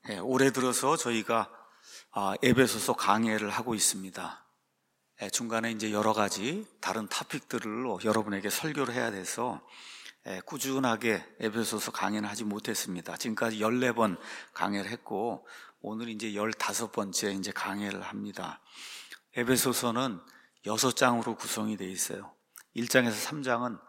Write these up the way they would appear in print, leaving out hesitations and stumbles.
올해 들어서 저희가 에베소서 강해를 하고 있습니다. 중간에 이제 여러 가지 다른 토픽들을 여러분에게 설교를 해야 돼서 꾸준하게 에베소서 강해는 하지 못했습니다. 지금까지 14번 강해를 했고 오늘 이제 15번째 이제 강해를 합니다. 에베소서는 6장으로 구성이 되어 있어요. 1장에서 3장은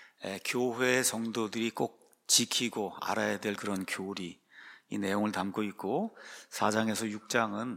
교회 성도들이 꼭 지키고 알아야 될 그런 교리, 이 내용을 담고 있고 4장에서 6장은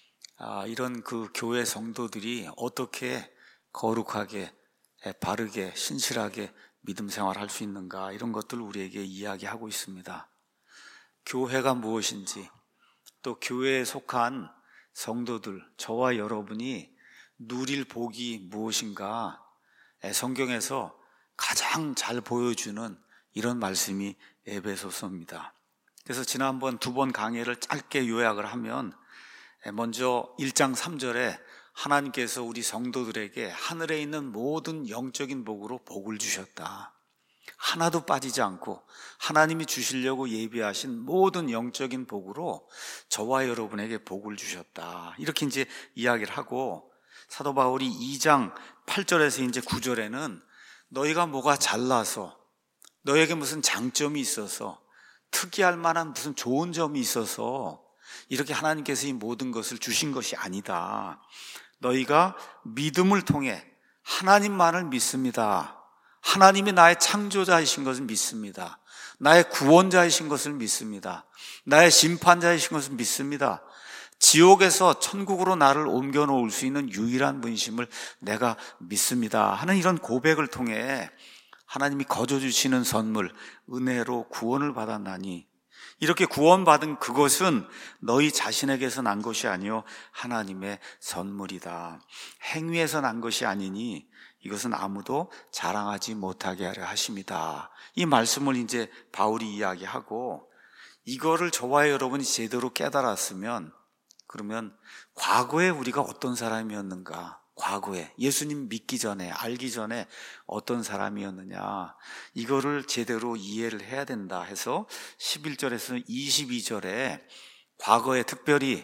이런 그 교회 성도들이 어떻게 거룩하게 바르게 신실하게 믿음 생활할 수 있는가, 이런 것들을 우리에게 이야기하고 있습니다. 교회가 무엇인지, 또 교회에 속한 성도들, 저와 여러분이 누릴 복이 무엇인가, 성경에서 가장 잘 보여주는 이런 말씀이 에베소서입니다. 그래서 지난번 2번 강해를 짧게 요약을 하면, 먼저 1장 3절에 하나님께서 우리 성도들에게 하늘에 있는 모든 영적인 복으로 복을 주셨다. 하나도 빠지지 않고 하나님이 주시려고 예비하신 모든 영적인 복으로 저와 여러분에게 복을 주셨다. 이렇게 이제 이야기를 하고, 사도 바울이 2장 8절에서 이제 9절에는 너희가 뭐가 잘나서, 너에게 무슨 장점이 있어서, 특이할 만한 무슨 좋은 점이 있어서 이렇게 하나님께서 이 모든 것을 주신 것이 아니다. 너희가 믿음을 통해 하나님만을 믿습니다. 하나님이 나의 창조자이신 것을 믿습니다. 나의 구원자이신 것을 믿습니다. 나의 심판자이신 것을 믿습니다. 지옥에서 천국으로 나를 옮겨 놓을 수 있는 유일한 분이심을 내가 믿습니다 하는 이런 고백을 통해 하나님이 거저 주시는 선물, 은혜로 구원을 받았나니, 이렇게 구원받은 그것은 너희 자신에게서 난 것이 아니요 하나님의 선물이다. 행위에서 난 것이 아니니 이것은 아무도 자랑하지 못하게 하려 하심이다. 이 말씀을 이제 바울이 이야기하고, 이거를 저와 여러분이 제대로 깨달았으면, 그러면 과거에 우리가 어떤 사람이었는가, 과거에 예수님 믿기 전에, 알기 전에 어떤 사람이었느냐, 이거를 제대로 이해를 해야 된다 해서 11절에서 22절에 과거에 특별히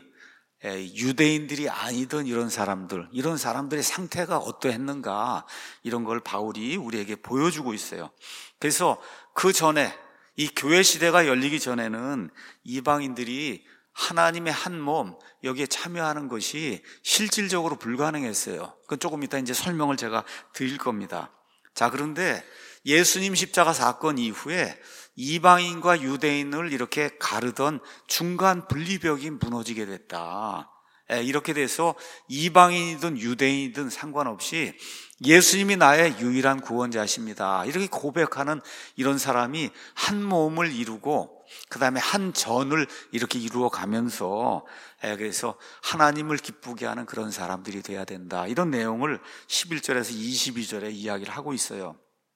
유대인들이 아니던 이런 사람들의 상태가 어떠했는가, 이런 걸 바울이 우리에게 보여주고 있어요. 그래서 그 전에, 이 교회 시대가 열리기 전에는 이방인들이 하나님의 한 몸, 여기에 참여하는 것이 실질적으로 불가능했어요. 그건 조금 이따 이제 설명을 제가 드릴 겁니다. 자, 그런데 예수님 십자가 사건 이후에 이방인과 유대인을 이렇게 가르던 중간 분리벽이 무너지게 됐다. 이렇게 돼서 이방인이든 유대인이든 상관없이 예수님이 나의 유일한 구원자십니다, 이렇게 고백하는 이런 사람이 한 몸을 이루고, 그 다음에 한 전을 이렇게 이루어 가면서, 그래서 하나님을 기쁘게 하는 그런 사람들이 돼야 된다, 이런 내용을 11절에서 22절에 이야기를 하고 있어요.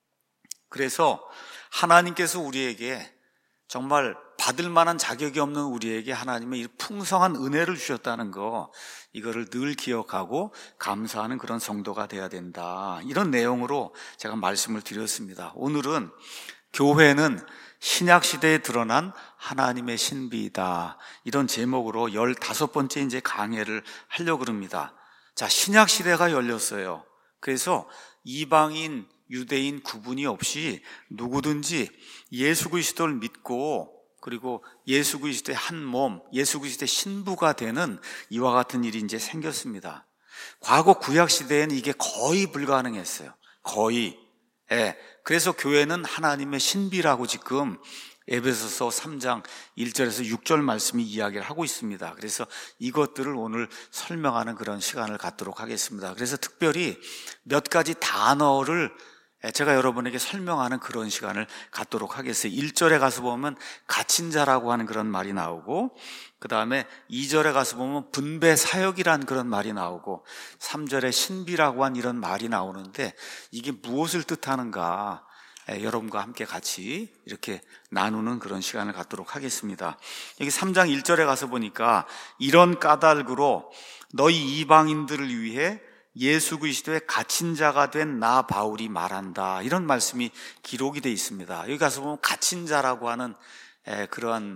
그래서 하나님께서 우리에게 정말 받을 만한 자격이 없는 우리에게 하나님의 이 풍성한 은혜를 주셨다는 거, 이거를 늘 기억하고 감사하는 그런 성도가 돼야 된다, 이런 내용으로 제가 말씀을 드렸습니다. 오늘은 교회는 신약시대에 드러난 하나님의 신비이다, 이런 제목으로 15번째 이제 강해를 하려고 합니다. 자, 신약시대가 열렸어요. 그래서 이방인, 유대인 구분이 없이 누구든지 예수 그리스도를 믿고, 그리고 예수 그리스도의 한 몸, 예수 그리스도의 신부가 되는 이와 같은 일이 이제 생겼습니다. 과거 구약 시대에는 이게 거의 불가능했어요. 거의. 그래서 교회는 하나님의 신비라고 지금 에베소서 3장 1절에서 6절 말씀이 이야기를 하고 있습니다. 그래서 이것들을 오늘 설명하는 그런 시간을 갖도록 하겠습니다. 그래서 특별히 몇 가지 단어를 제가 여러분에게 설명하는 그런 시간을 갖도록 하겠어요. 1절에 가서 보면 갇힌 자라고 하는 그런 말이 나오고, 그 다음에 2절에 가서 보면 분배 사역이라는 그런 말이 나오고, 3절에 신비라고 한 이런 말이 나오는데, 이게 무엇을 뜻하는가, 여러분과 함께 같이 이렇게 나누는 그런 시간을 갖도록 하겠습니다. 여기 3장 1절에 가서 보니까 이런 까닭으로 너희 이방인들을 위해 예수 그리스도의 갇힌 자가 된 나 바울이 말한다, 이런 말씀이 기록이 되어 있습니다. 여기 가서 보면 갇힌 자라고 하는 그러한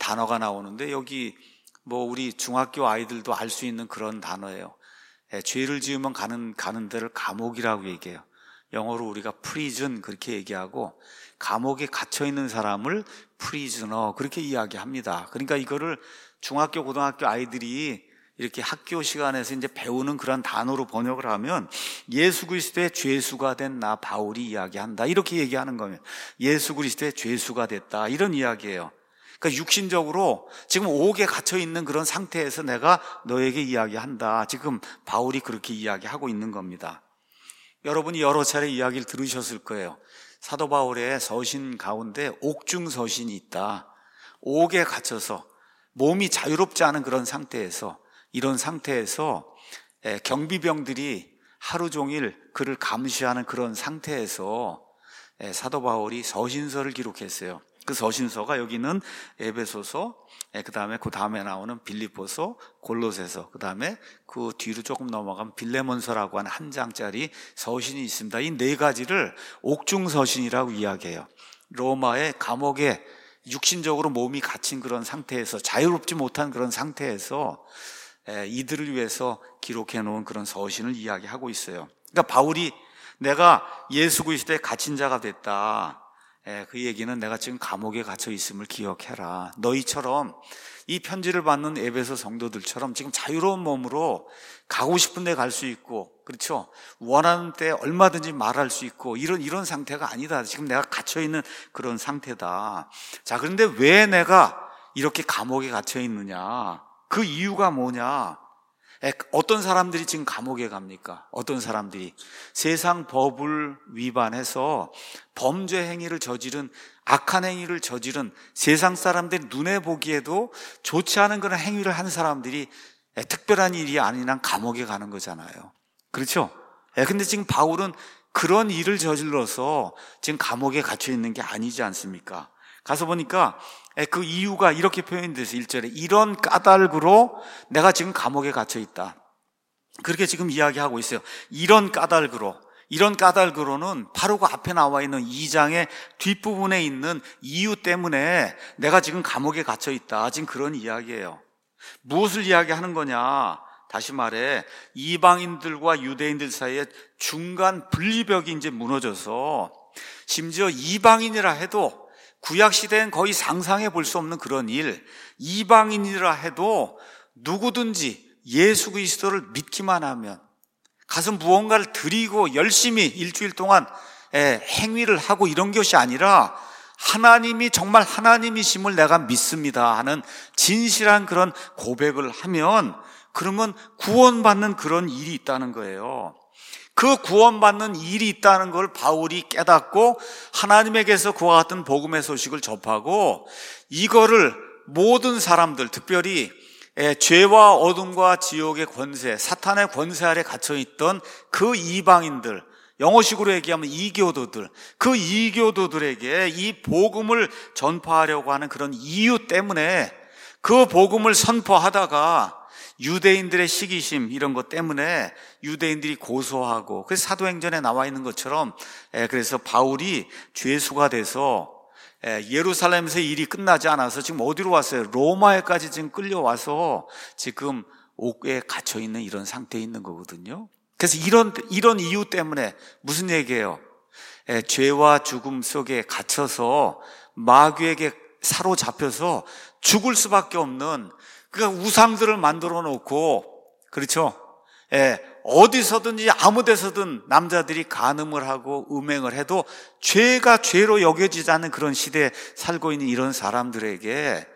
단어가 나오는데 여기 우리 중학교 아이들도 알 수 있는 그런 단어예요. 죄를 지으면 가는 데를 감옥이라고 얘기해요. 영어로 우리가 prison 그렇게 얘기하고, 감옥에 갇혀 있는 사람을 prisoner 그렇게 이야기합니다. 그러니까 이거를 중학교, 고등학교 아이들이 이렇게 학교 시간에서 이제 배우는 그런 단어로 번역을 하면 예수 그리스도의 죄수가 된 나 바울이 이야기한다, 이렇게 얘기하는 거예요. 예수 그리스도의 죄수가 됐다, 이런 이야기예요. 그러니까 육신적으로 지금 옥에 갇혀 있는 그런 상태에서 내가 너에게 이야기한다, 지금 바울이 그렇게 이야기하고 있는 겁니다. 여러분이 여러 차례 이야기를 들으셨을 거예요. 사도 바울의 서신 가운데 옥중 서신이 있다. 옥에 갇혀서 몸이 자유롭지 않은 그런 상태에서, 이런 상태에서 경비병들이 하루 종일 그를 감시하는 그런 상태에서 사도 바울이 서신서를 기록했어요. 그 서신서가 여기는 에베소서, 그 다음에 나오는 빌립보서, 골로새서, 그 다음에 그 뒤로 조금 넘어가면 빌레몬서라고 하는 한 장짜리 서신이 있습니다. 이 네 가지를 옥중 서신이라고 이야기해요. 로마의 감옥에 육신적으로 몸이 갇힌 그런 상태에서, 자유롭지 못한 그런 상태에서 이들을 위해서 기록해 놓은 그런 서신을 이야기하고 있어요. 그러니까 바울이 내가 예수 그리스도의 갇힌 자가 됐다, 그 얘기는 내가 지금 감옥에 갇혀 있음을 기억해라. 너희처럼, 이 편지를 받는 에베소 성도들처럼 지금 자유로운 몸으로 가고 싶은 데 갈 수 있고, 그렇죠? 원하는 때 얼마든지 말할 수 있고, 이런 상태가 아니다. 지금 내가 갇혀 있는 그런 상태다. 자, 그런데 왜 내가 이렇게 감옥에 갇혀 있느냐? 그 이유가 뭐냐? 어떤 사람들이 지금 감옥에 갑니까? 어떤 사람들이 세상 법을 위반해서 범죄 행위를 저지른, 악한 행위를 저지른, 세상 사람들이 눈에 보기에도 좋지 않은 그런 행위를 한 사람들이 특별한 일이 아닌 한 감옥에 가는 거잖아요. 그렇죠? 근데 지금 바울은 그런 일을 저질러서 지금 감옥에 갇혀 있는 게 아니지 않습니까? 가서 보니까 그 이유가 이렇게 표현돼서 1절에 이런 까닭으로 내가 지금 감옥에 갇혀 있다, 그렇게 지금 이야기하고 있어요. 이런 까닭으로는 바로 그 앞에 나와 있는 2장의 뒷부분에 있는 이유 때문에 내가 지금 감옥에 갇혀 있다, 지금 그런 이야기예요. 무엇을 이야기하는 거냐? 다시 말해 이방인들과 유대인들 사이에 중간 분리벽이 이제 무너져서, 심지어 이방인이라 해도 구약시대엔 거의 상상해 볼 수 없는 그런 일, 이방인이라 해도 누구든지 예수 그리스도를 믿기만 하면, 가서 무언가를 드리고 열심히 일주일 동안 행위를 하고 이런 것이 아니라 하나님이 정말 하나님이심을 내가 믿습니다 하는 진실한 그런 고백을 하면, 그러면 구원받는 그런 일이 있다는 거예요. 그 구원받는 일이 있다는 걸 바울이 깨닫고 하나님에게서 그와 같은 복음의 소식을 접하고, 이거를 모든 사람들, 특별히 죄와 어둠과 지옥의 권세, 사탄의 권세 아래 갇혀있던 그 이방인들, 영어식으로 얘기하면 이교도들, 그 이교도들에게 이 복음을 전파하려고 하는 그런 이유 때문에, 그 복음을 선포하다가 유대인들의 시기심 이런 것 때문에 유대인들이 고소하고, 그래서 사도행전에 나와 있는 것처럼 그래서 바울이 죄수가 돼서 예루살렘에서 일이 끝나지 않아서 지금 어디로 왔어요? 로마에까지 지금 끌려와서 지금 옥에 갇혀 있는 이런 상태에 있는 거거든요. 그래서 이런 이유 때문에 무슨 얘기예요? 죄와 죽음 속에 갇혀서 마귀에게 사로잡혀서 죽을 수밖에 없는, 그러니까 우상들을 만들어 놓고, 그렇죠? 어디서든지 아무 데서든 남자들이 간음을 하고 음행을 해도 죄가 죄로 여겨지지 않는 그런 시대에 살고 있는 이런 사람들에게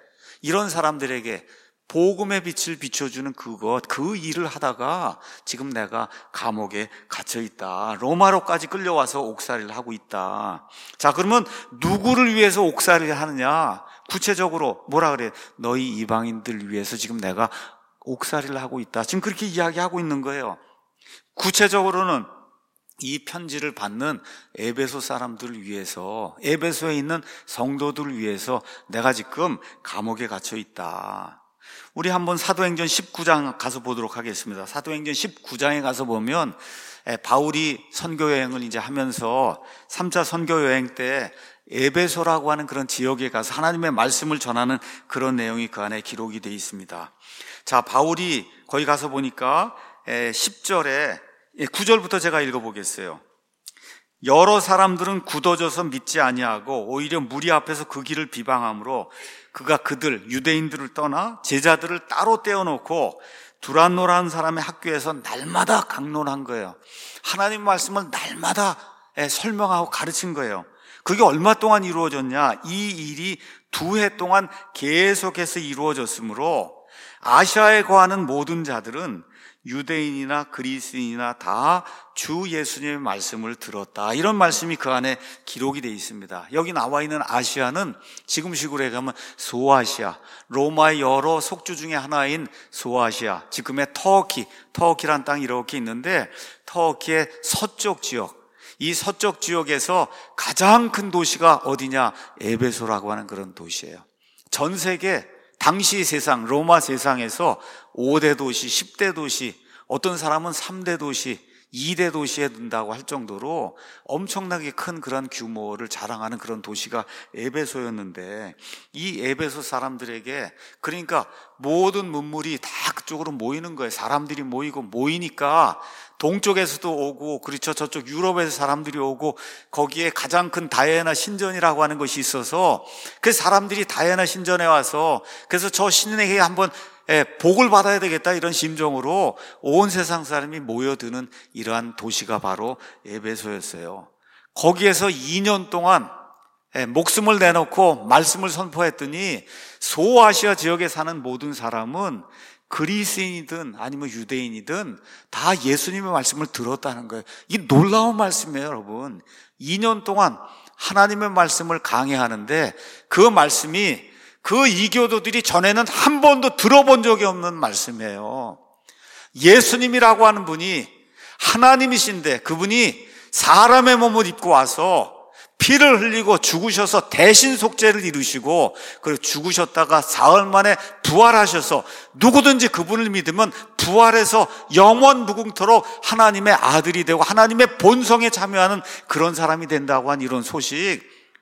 복음의 빛을 비춰주는 그 일을 하다가 지금 내가 감옥에 갇혀 있다, 로마로까지 끌려와서 옥살이를 하고 있다. 자, 그러면 누구를 위해서 옥살이를 하느냐? 구체적으로 뭐라 그래요? 너희 이방인들 위해서 지금 내가 옥살이를 하고 있다, 지금 그렇게 이야기하고 있는 거예요. 구체적으로는 이 편지를 받는 에베소 사람들을 위해서, 에베소에 있는 성도들을 위해서 내가 지금 감옥에 갇혀 있다. 우리 한번 사도행전 19장 가서 보도록 하겠습니다. 사도행전 19장에 가서 보면 바울이 선교여행을 이제 하면서 3차 선교여행 때 에베소라고 하는 그런 지역에 가서 하나님의 말씀을 전하는 그런 내용이 그 안에 기록이 되어 있습니다. 자, 바울이 거기 가서 보니까 10절에 9절부터 제가 읽어보겠어요. 여러 사람들은 굳어져서 믿지 아니하고 오히려 무리 앞에서 그 길을 비방함으로 그가 그들 유대인들을 떠나 제자들을 따로 떼어놓고 두란노라는 사람의 학교에서 날마다 강론한 거예요. 하나님 말씀을 날마다 설명하고 가르친 거예요. 그게 얼마 동안 이루어졌냐? 이 일이 2해 동안 계속해서 이루어졌으므로 아시아에 거하는 모든 자들은 유대인이나 그리스인이나 다 주 예수님의 말씀을 들었다. 이런 말씀이 그 안에 기록이 되어 있습니다. 여기 나와 있는 아시아는 지금식으로 얘기하면 소아시아, 로마의 여러 속주 중에 하나인 소아시아, 지금의 터키란 땅이 이렇게 있는데 터키의 서쪽 지역, 이 서쪽 지역에서 가장 큰 도시가 어디냐? 에베소라고 하는 그런 도시예요. 전 세계 당시 세상, 로마 세상에서 5대 도시, 10대 도시, 어떤 사람은 3대 도시, 2대 도시에 든다고 할 정도로 엄청나게 큰 그런 규모를 자랑하는 그런 도시가 에베소였는데, 이 에베소 사람들에게 그러니까 모든 문물이 다 그쪽으로 모이는 거예요. 사람들이 모이니까 동쪽에서도 오고, 그렇죠, 저쪽 유럽에서 사람들이 오고, 거기에 가장 큰 다이애나 신전이라고 하는 것이 있어서 그 사람들이 다이애나 신전에 와서 그래서 저 신에게 한번 복을 받아야 되겠다, 이런 심정으로 온 세상 사람이 모여드는 이러한 도시가 바로 에베소였어요. 거기에서 2년 동안 목숨을 내놓고 말씀을 선포했더니 소아시아 지역에 사는 모든 사람은 그리스인이든 아니면 유대인이든 다 예수님의 말씀을 들었다는 거예요. 이 놀라운 말씀이에요, 여러분. 2년 동안 하나님의 말씀을 강해하는데 그 말씀이 그 이교도들이 전에는 한 번도 들어본 적이 없는 말씀이에요. 예수님이라고 하는 분이 하나님이신데 그분이 사람의 몸을 입고 와서 피를 흘리고 죽으셔서 대신 속죄를 이루시고, 그리고 죽으셨다가 사흘 만에 부활하셔서 누구든지 그분을 믿으면 부활해서 영원 무궁토록 하나님의 아들이 되고 하나님의 본성에 참여하는 그런 사람이 된다고 한 이런 소식,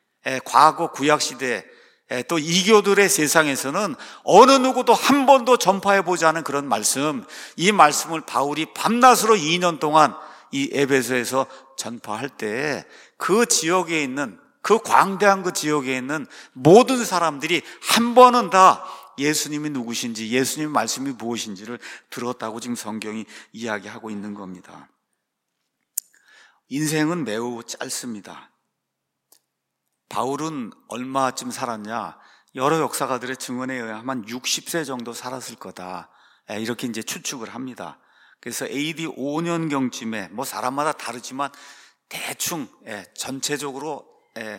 과거 구약시대에 또 이교들의 세상에서는 어느 누구도 한 번도 전파해보지 않은 그런 말씀, 이 말씀을 바울이 밤낮으로 2년 동안 이 에베소에서 전파할 때 그 지역에 있는, 그 광대한 그 지역에 있는 모든 사람들이 한 번은 다 예수님이 누구신지, 예수님의 말씀이 무엇인지를 들었다고 지금 성경이 이야기하고 있는 겁니다. 인생은 매우 짧습니다. 바울은 얼마쯤 살았냐? 여러 역사가들의 증언에 의하면 60세 정도 살았을 거다, 이렇게 이제 추측을 합니다. 그래서 AD 5년경쯤에 뭐 사람마다 다르지만 대충 전체적으로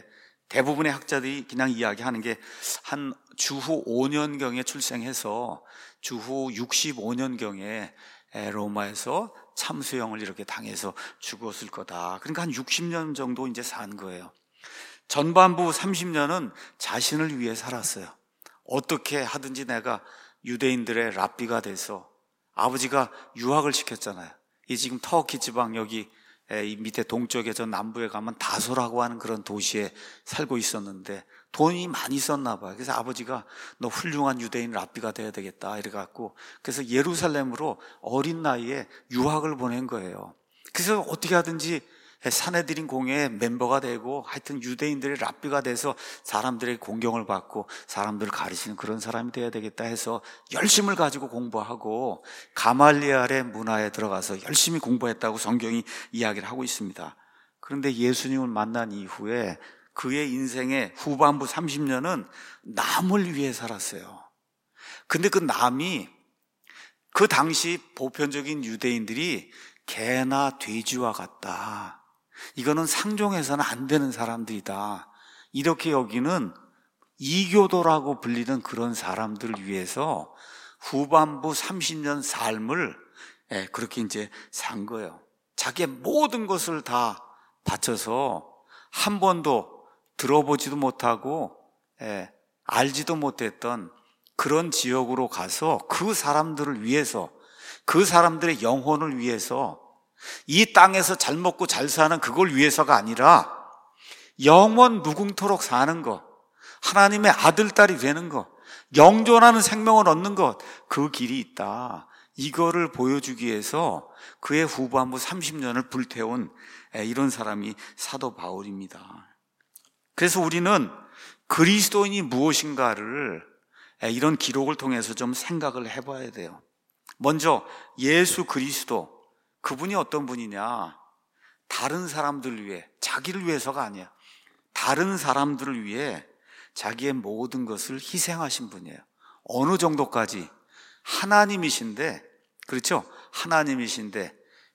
대부분의 학자들이 그냥 이야기하는 게 한 주후 5년경에 출생해서 주후 65년경에 로마에서 참수형을 이렇게 당해서 죽었을 거다. 그러니까 한 60년 정도 이제 산 거예요. 전반부 30년은 자신을 위해 살았어요. 어떻게 하든지 내가 유대인들의 랍비가 돼서, 아버지가 유학을 시켰잖아요. 이 지금 터키 지방 여기 이 밑에 동쪽에 저 남부에 가면 다소라고 하는 그런 도시에 살고 있었는데 돈이 많이 썼나 봐요. 그래서 아버지가 너 훌륭한 유대인 랍비가 돼야 되겠다 이래갖고, 그래서 예루살렘으로 어린 나이에 유학을 보낸 거예요. 그래서 어떻게 하든지 사내들인 공회의 멤버가 되고 하여튼 유대인들의 랍비가 돼서 사람들의 공경을 받고 사람들을 가르치는 그런 사람이 돼야 되겠다 해서 열심을 가지고 공부하고 가말리엘의 문화에 들어가서 열심히 공부했다고 성경이 이야기를 하고 있습니다. 그런데 예수님을 만난 이후에 그의 인생의 후반부 30년은 남을 위해 살았어요. 근데 그 남이 그 당시 보편적인 유대인들이 개나 돼지와 같다, 이거는 상종해서는 안 되는 사람들이다, 이렇게 여기는 이교도라고 불리는 그런 사람들을 위해서 후반부 30년 삶을 그렇게 이제 산 거예요. 자기의 모든 것을 다 바쳐서 한 번도 들어보지도 못하고 알지도 못했던 그런 지역으로 가서 그 사람들을 위해서, 그 사람들의 영혼을 위해서, 이 땅에서 잘 먹고 잘 사는 그걸 위해서가 아니라 영원 무궁토록 사는 것, 하나님의 아들, 딸이 되는 것, 영존하는 생명을 얻는 것, 그 길이 있다. 이거를 보여주기 위해서 그의 후반부 30년을 불태운 이런 사람이 사도 바울입니다. 그래서 우리는 그리스도인이 무엇인가를 이런 기록을 통해서 좀 생각을 해봐야 돼요. 먼저 예수 그리스도, 그분이 어떤 분이냐? 다른 사람들을 위해, 자기를 위해서가 아니야. 다른 사람들을 위해 자기의 모든 것을 희생하신 분이에요. 어느 정도까지? 하나님이신데, 그렇죠? 하나님이신데,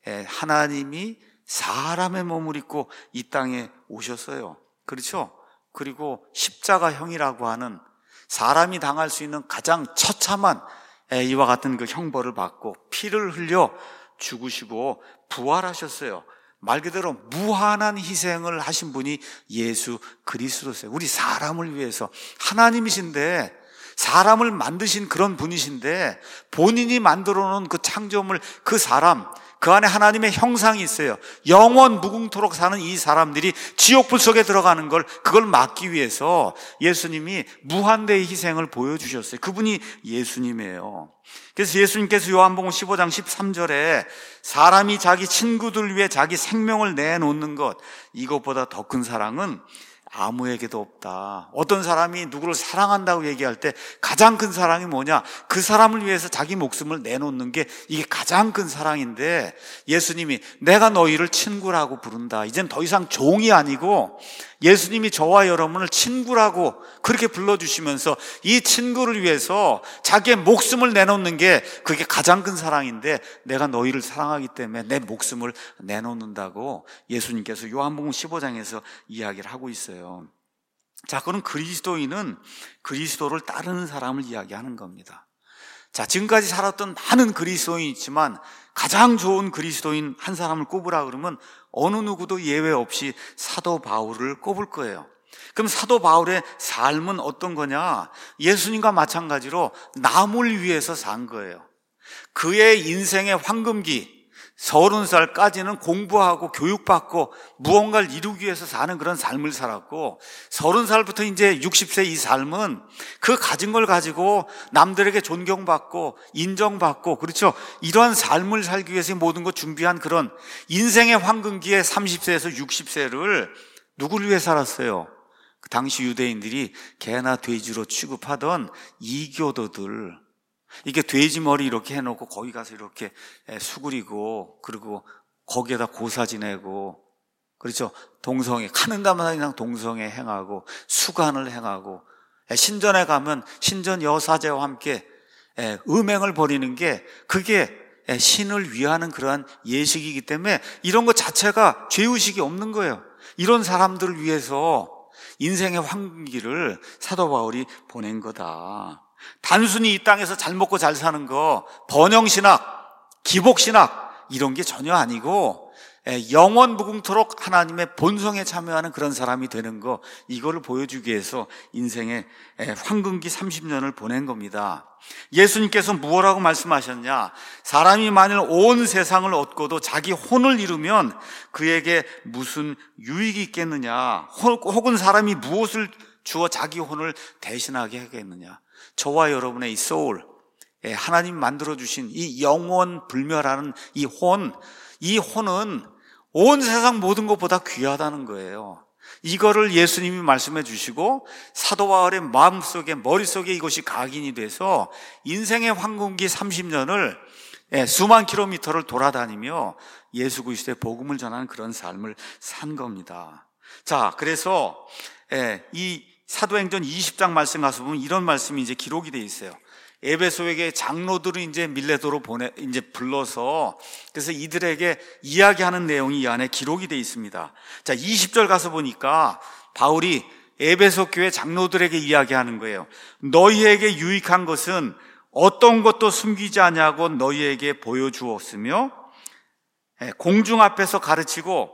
하나님이 사람의 몸을 입고 이 땅에 오셨어요. 그렇죠? 그리고 십자가형이라고 하는 사람이 당할 수 있는 가장 처참한 이와 같은 그 형벌을 받고 피를 흘려 죽으시고 부활하셨어요. 말 그대로 무한한 희생을 하신 분이 예수 그리스도세요. 우리 사람을 위해서. 하나님이신데, 사람을 만드신 그런 분이신데, 본인이 만들어 놓은 그 창조물, 그 사람, 그 안에 하나님의 형상이 있어요. 영원 무궁토록 사는 이 사람들이 지옥불 속에 들어가는 걸, 그걸 막기 위해서 예수님이 무한대의 희생을 보여주셨어요. 그분이 예수님이에요. 그래서 예수님께서 요한복음 15장 13절에 사람이 자기 친구들 위해 자기 생명을 내놓는 것, 이것보다 더 큰 사랑은 아무에게도 없다. 어떤 사람이 누구를 사랑한다고 얘기할 때 가장 큰 사랑이 뭐냐? 그 사람을 위해서 자기 목숨을 내놓는 게 이게 가장 큰 사랑인데, 예수님이 내가 너희를 친구라고 부른다. 이젠 더 이상 종이 아니고 예수님이 저와 여러분을 친구라고 그렇게 불러주시면서 이 친구를 위해서 자기의 목숨을 내놓는 게 그게 가장 큰 사랑인데, 내가 너희를 사랑하기 때문에 내 목숨을 내놓는다고 예수님께서 요한복음 15장에서 이야기를 하고 있어요. 자, 그럼 그리스도인은 그리스도를 따르는 사람을 이야기하는 겁니다. 자, 지금까지 살았던 많은 그리스도인이 있지만 가장 좋은 그리스도인 한 사람을 꼽으라 그러면 어느 누구도 예외 없이 사도 바울을 꼽을 거예요. 그럼 사도 바울의 삶은 어떤 거냐? 예수님과 마찬가지로 남을 위해서 산 거예요. 그의 인생의 황금기, 30살까지는 공부하고 교육받고 무언가를 이루기 위해서 사는 그런 삶을 살았고, 30살부터 이제 60세 이 삶은 그 가진 걸 가지고 남들에게 존경받고 인정받고, 그렇죠? 이러한 삶을 살기 위해서 모든 것 준비한 그런 인생의 황금기에 30세에서 60세를 누구를 위해 살았어요? 그 당시 유대인들이 개나 돼지로 취급하던 이교도들, 이게 돼지 머리 이렇게 해놓고 거기 가서 이렇게 수그리고, 그리고 거기에다 고사 지내고, 그렇죠? 동성애, 가는다마다 그냥 동성애 행하고 수간을 행하고, 신전에 가면 신전 여사제와 함께 음행을 벌이는 게 그게 신을 위하는 그러한 예식이기 때문에 이런 것 자체가 죄의식이 없는 거예요. 이런 사람들을 위해서 인생의 황금기를 사도 바울이 보낸 거다. 단순히 이 땅에서 잘 먹고 잘 사는 거, 번영신학, 기복신학 이런 게 전혀 아니고 영원 무궁토록 하나님의 본성에 참여하는 그런 사람이 되는 거, 이거를 보여주기 위해서 인생의 황금기 30년을 보낸 겁니다. 예수님께서 무엇라고 말씀하셨냐? 사람이 만일 온 세상을 얻고도 자기 혼을 잃으면 그에게 무슨 유익이 있겠느냐? 혹은 사람이 무엇을 주어 자기 혼을 대신하게 하겠느냐? 저와 여러분의 이 소울, 하나님 만들어주신 이 영원 불멸하는 이 혼은 온 세상 모든 것보다 귀하다는 거예요. 이거를 예수님이 말씀해 주시고 사도 바울의 마음속에, 머릿속에 이것이 각인이 돼서 인생의 황금기 30년을 수만 킬로미터를 돌아다니며 예수 그리스도의 복음을 전하는 그런 삶을 산 겁니다. 자, 그래서 이 사도행전 20장 말씀 가서 보면 이런 말씀이 이제 기록이 돼 있어요. 에베소에게 장로들을 이제 밀레도로 이제 불러서, 그래서 이들에게 이야기하는 내용이 이 안에 기록이 돼 있습니다. 자, 20절 가서 보니까 바울이 에베소 교회 장로들에게 이야기하는 거예요. 너희에게 유익한 것은 어떤 것도 숨기지 아니하고 너희에게 보여주었으며, 공중 앞에서 가르치고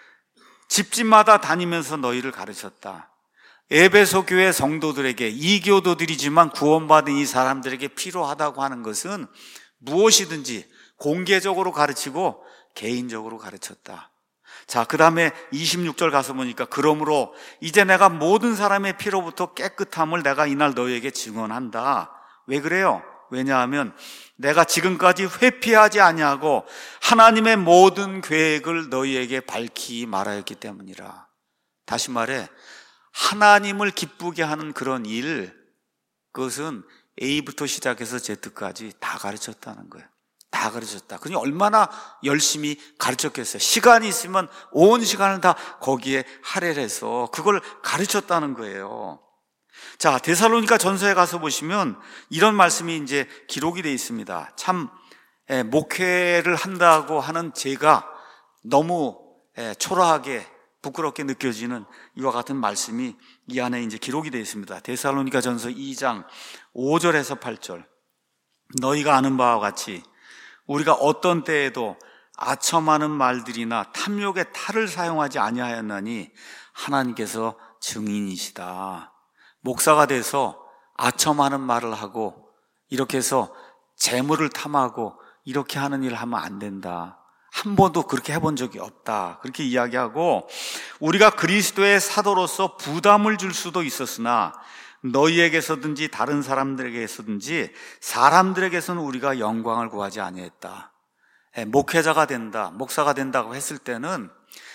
집집마다 다니면서 너희를 가르쳤다. 에베소 교회 성도들에게, 이교도들이지만 구원받은 이 사람들에게 필요하다고 하는 것은 무엇이든지 공개적으로 가르치고 개인적으로 가르쳤다. 자, 그 다음에 26절 가서 보니까 그러므로 이제 내가 모든 사람의 피로부터 깨끗함을 내가 이날 너희에게 증언한다. 왜 그래요? 왜냐하면 내가 지금까지 회피하지 아니하고 하나님의 모든 계획을 너희에게 밝히 말하였기 때문이라. 다시 말해, 하나님을 기쁘게 하는 그런 일, 그것은 A부터 시작해서 Z까지 다 가르쳤다는 거예요. 다 가르쳤다. 그니 얼마나 열심히 가르쳤겠어요. 시간이 있으면 온 시간을 다 거기에 할애해서 그걸 가르쳤다는 거예요. 자, 데살로니가 전서에 가서 보시면 이런 말씀이 이제 기록이 되어 있습니다. 참 목회를 한다고 하는 제가 너무 초라하게 부끄럽게 느껴지는 이와 같은 말씀이 이 안에 이제 기록이 되어 있습니다. 데살로니가 전서 2장 5절에서 8절. 너희가 아는 바와 같이 우리가 어떤 때에도 아첨하는 말들이나 탐욕의 탈을 사용하지 아니하였나니 하나님께서 증인이시다. 목사가 돼서 아첨하는 말을 하고 이렇게 해서 재물을 탐하고 이렇게 하는 일을 하면 안 된다. 한 번도 그렇게 해본 적이 없다. 그렇게 이야기하고, 우리가 그리스도의 사도로서 부담을 줄 수도 있었으나 너희에게서든지 다른 사람들에게서든지 사람들에게서는 우리가 영광을 구하지 아니했다. 목회자가 된다, 목사가 된다고 했을 때는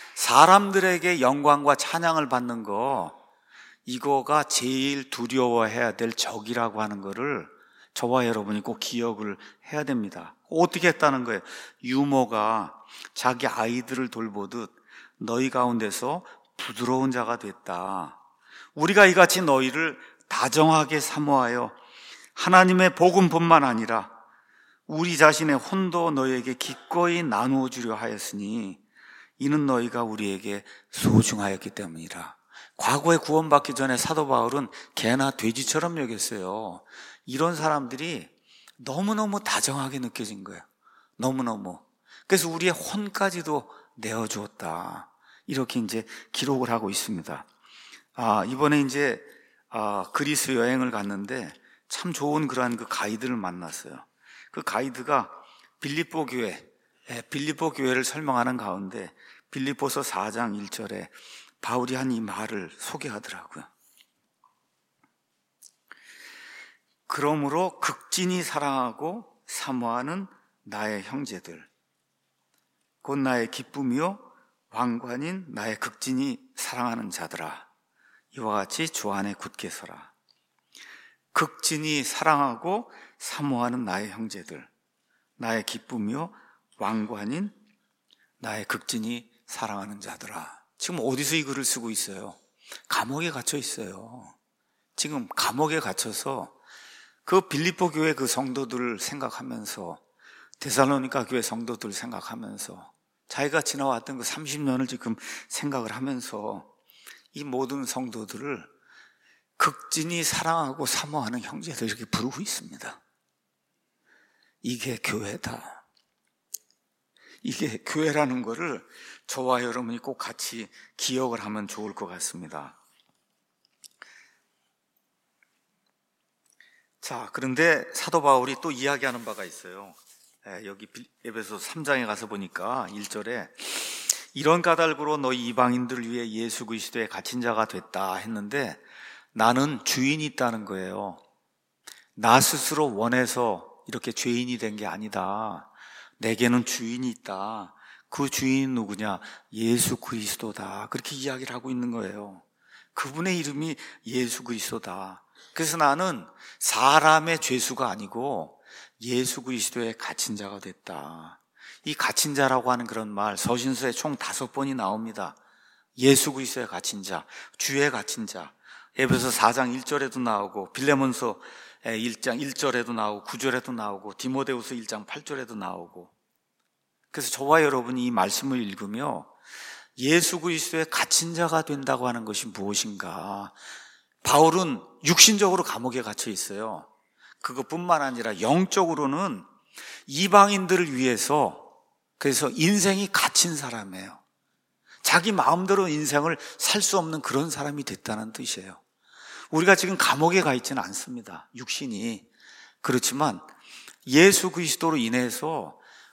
사람들에게 영광과 찬양을 받는 거, 이거가 제일 두려워해야 될 적이라고 하는 거를 저와 여러분이 꼭 기억을 해야 됩니다. 어떻게 했다는 거예요? 유모가 자기 아이들을 돌보듯 너희 가운데서 부드러운 자가 됐다. 우리가 이같이 너희를 다정하게 사모하여 하나님의 복음뿐만 아니라 우리 자신의 혼도 너희에게 기꺼이 나누어 주려 하였으니 이는 너희가 우리에게 소중하였기 때문이라. 과거에 구원받기 전에 사도 바울은 개나 돼지처럼 여겼어요. 이런 사람들이 너무너무 다정하게 느껴진 거예요. 너무너무. 그래서 우리의 혼까지도 내어주었다. 이렇게 이제 기록을 하고 있습니다. 이번에 이제 그리스 여행을 갔는데 참 좋은 그러한 그 가이드를 만났어요. 그 가이드가 빌립보 교회를 설명하는 가운데 빌립보서 4장 1절에 바울이 한 이 말을 소개하더라고요. 그러므로 극진히 사랑하고 사모하는 나의 형제들, 곧 나의 기쁨이요 왕관인 나의 극진히 사랑하는 자들아, 이와 같이 주 안에 굳게 서라. 극진히 사랑하고 사모하는 나의 형제들, 나의 기쁨이요 왕관인 나의 극진히 사랑하는 자들아. 지금 어디서 이 글을 쓰고 있어요? 감옥에 갇혀 있어요. 지금 감옥에 갇혀서 그 빌립보 교회 그 성도들을 생각하면서, 데살로니가 교회 성도들을 생각하면서, 자기가 지나왔던 그 30년을 지금 생각을 하면서 이 모든 성도들을 극진히 사랑하고 사모하는 형제들 이렇게 부르고 있습니다. 이게 교회다. 이게 교회라는 거를 저와 여러분이 꼭 같이 기억을 하면 좋을 것 같습니다. 자, 그런데 사도 바울이 또 이야기하는 바가 있어요. 여기 에베소서 3장에 가서 보니까 1절에 이런 까닭으로 너희 이방인들을 위해 예수 그리스도의 갇힌 자가 됐다 했는데, 나는 주인이 있다는 거예요. 나 스스로 원해서 이렇게 죄인이 된 게 아니다. 내게는 주인이 있다. 그 주인은 누구냐? 예수 그리스도다. 그렇게 이야기를 하고 있는 거예요. 그분의 이름이 예수 그리스도다. 그래서 나는 사람의 죄수가 아니고 예수 그리스도의 갇힌 자가 됐다. 이 갇힌 자라고 하는 그런 말 서신서에 총 5번이 나옵니다. 예수 그리스도의 갇힌 자, 주의 갇힌 자. 에베소 4장 1절에도 나오고, 빌레몬서 1장 1절에도 나오고, 9절에도 나오고, 디모데후서 1장 8절에도 나오고. 그래서 저와 여러분이 이 말씀을 읽으며 예수 그리스도의 갇힌 자가 된다고 하는 것이 무엇인가? 바울은 육신적으로 감옥에 갇혀 있어요. 그것뿐만 아니라 영적으로는 이방인들을 위해서, 그래서 인생이 갇힌 사람이에요. 자기 마음대로 인생을 살 수 없는 그런 사람이 됐다는 뜻이에요. 우리가 지금 감옥에 가 있지는 않습니다. 육신이. 그렇지만 예수 그리스도로 인해서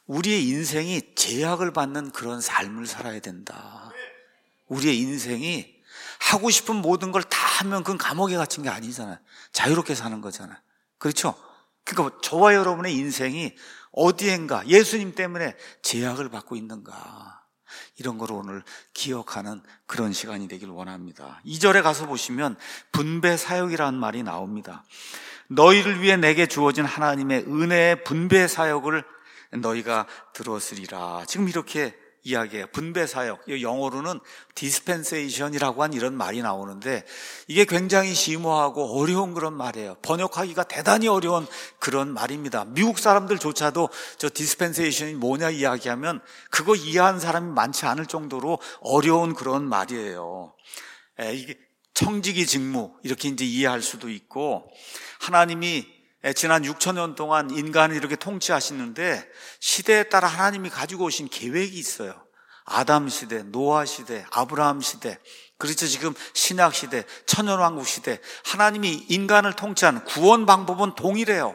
우리의 인생이 제약을 받는 그런 삶을 살아야 된다. 우리의 인생이 하고 싶은 모든 걸 다 하면 그건 감옥에 갇힌 게 아니잖아요. 자유롭게 사는 거잖아요. 그렇죠? 그러니까 저와 여러분의 인생이 어디엔가 예수님 때문에 제약을 받고 있는가, 이런 걸 오늘 기억하는 그런 시간이 되길 원합니다. 2절에 가서 보시면 분배 사역이라는 말이 나옵니다. 너희를 위해 내게 주어진 하나님의 은혜의 분배 사역을 너희가 들었으리라. 지금 이렇게 이야기해요. 분배 사역, 영어로는 dispensation이라고 한 이런 말이 나오는데, 이게 굉장히 심오하고 어려운 그런 말이에요. 번역하기가 대단히 어려운 그런 말입니다. 미국 사람들조차도 저 dispensation이 뭐냐 이야기하면 그거 이해하는 사람이 많지 않을 정도로 어려운 그런 말이에요. 이게 청지기 직무, 이렇게 이제 이해할 수도 있고, 하나님이 지난 6,000년 동안 인간을 이렇게 통치하시는데 시대에 따라 하나님이 가지고 오신 계획이 있어요. 아담 시대, 노아 시대, 아브라함 시대, 그렇죠. 지금 신약 시대, 천년왕국 시대, 하나님이 인간을 통치하는 구원 방법은 동일해요.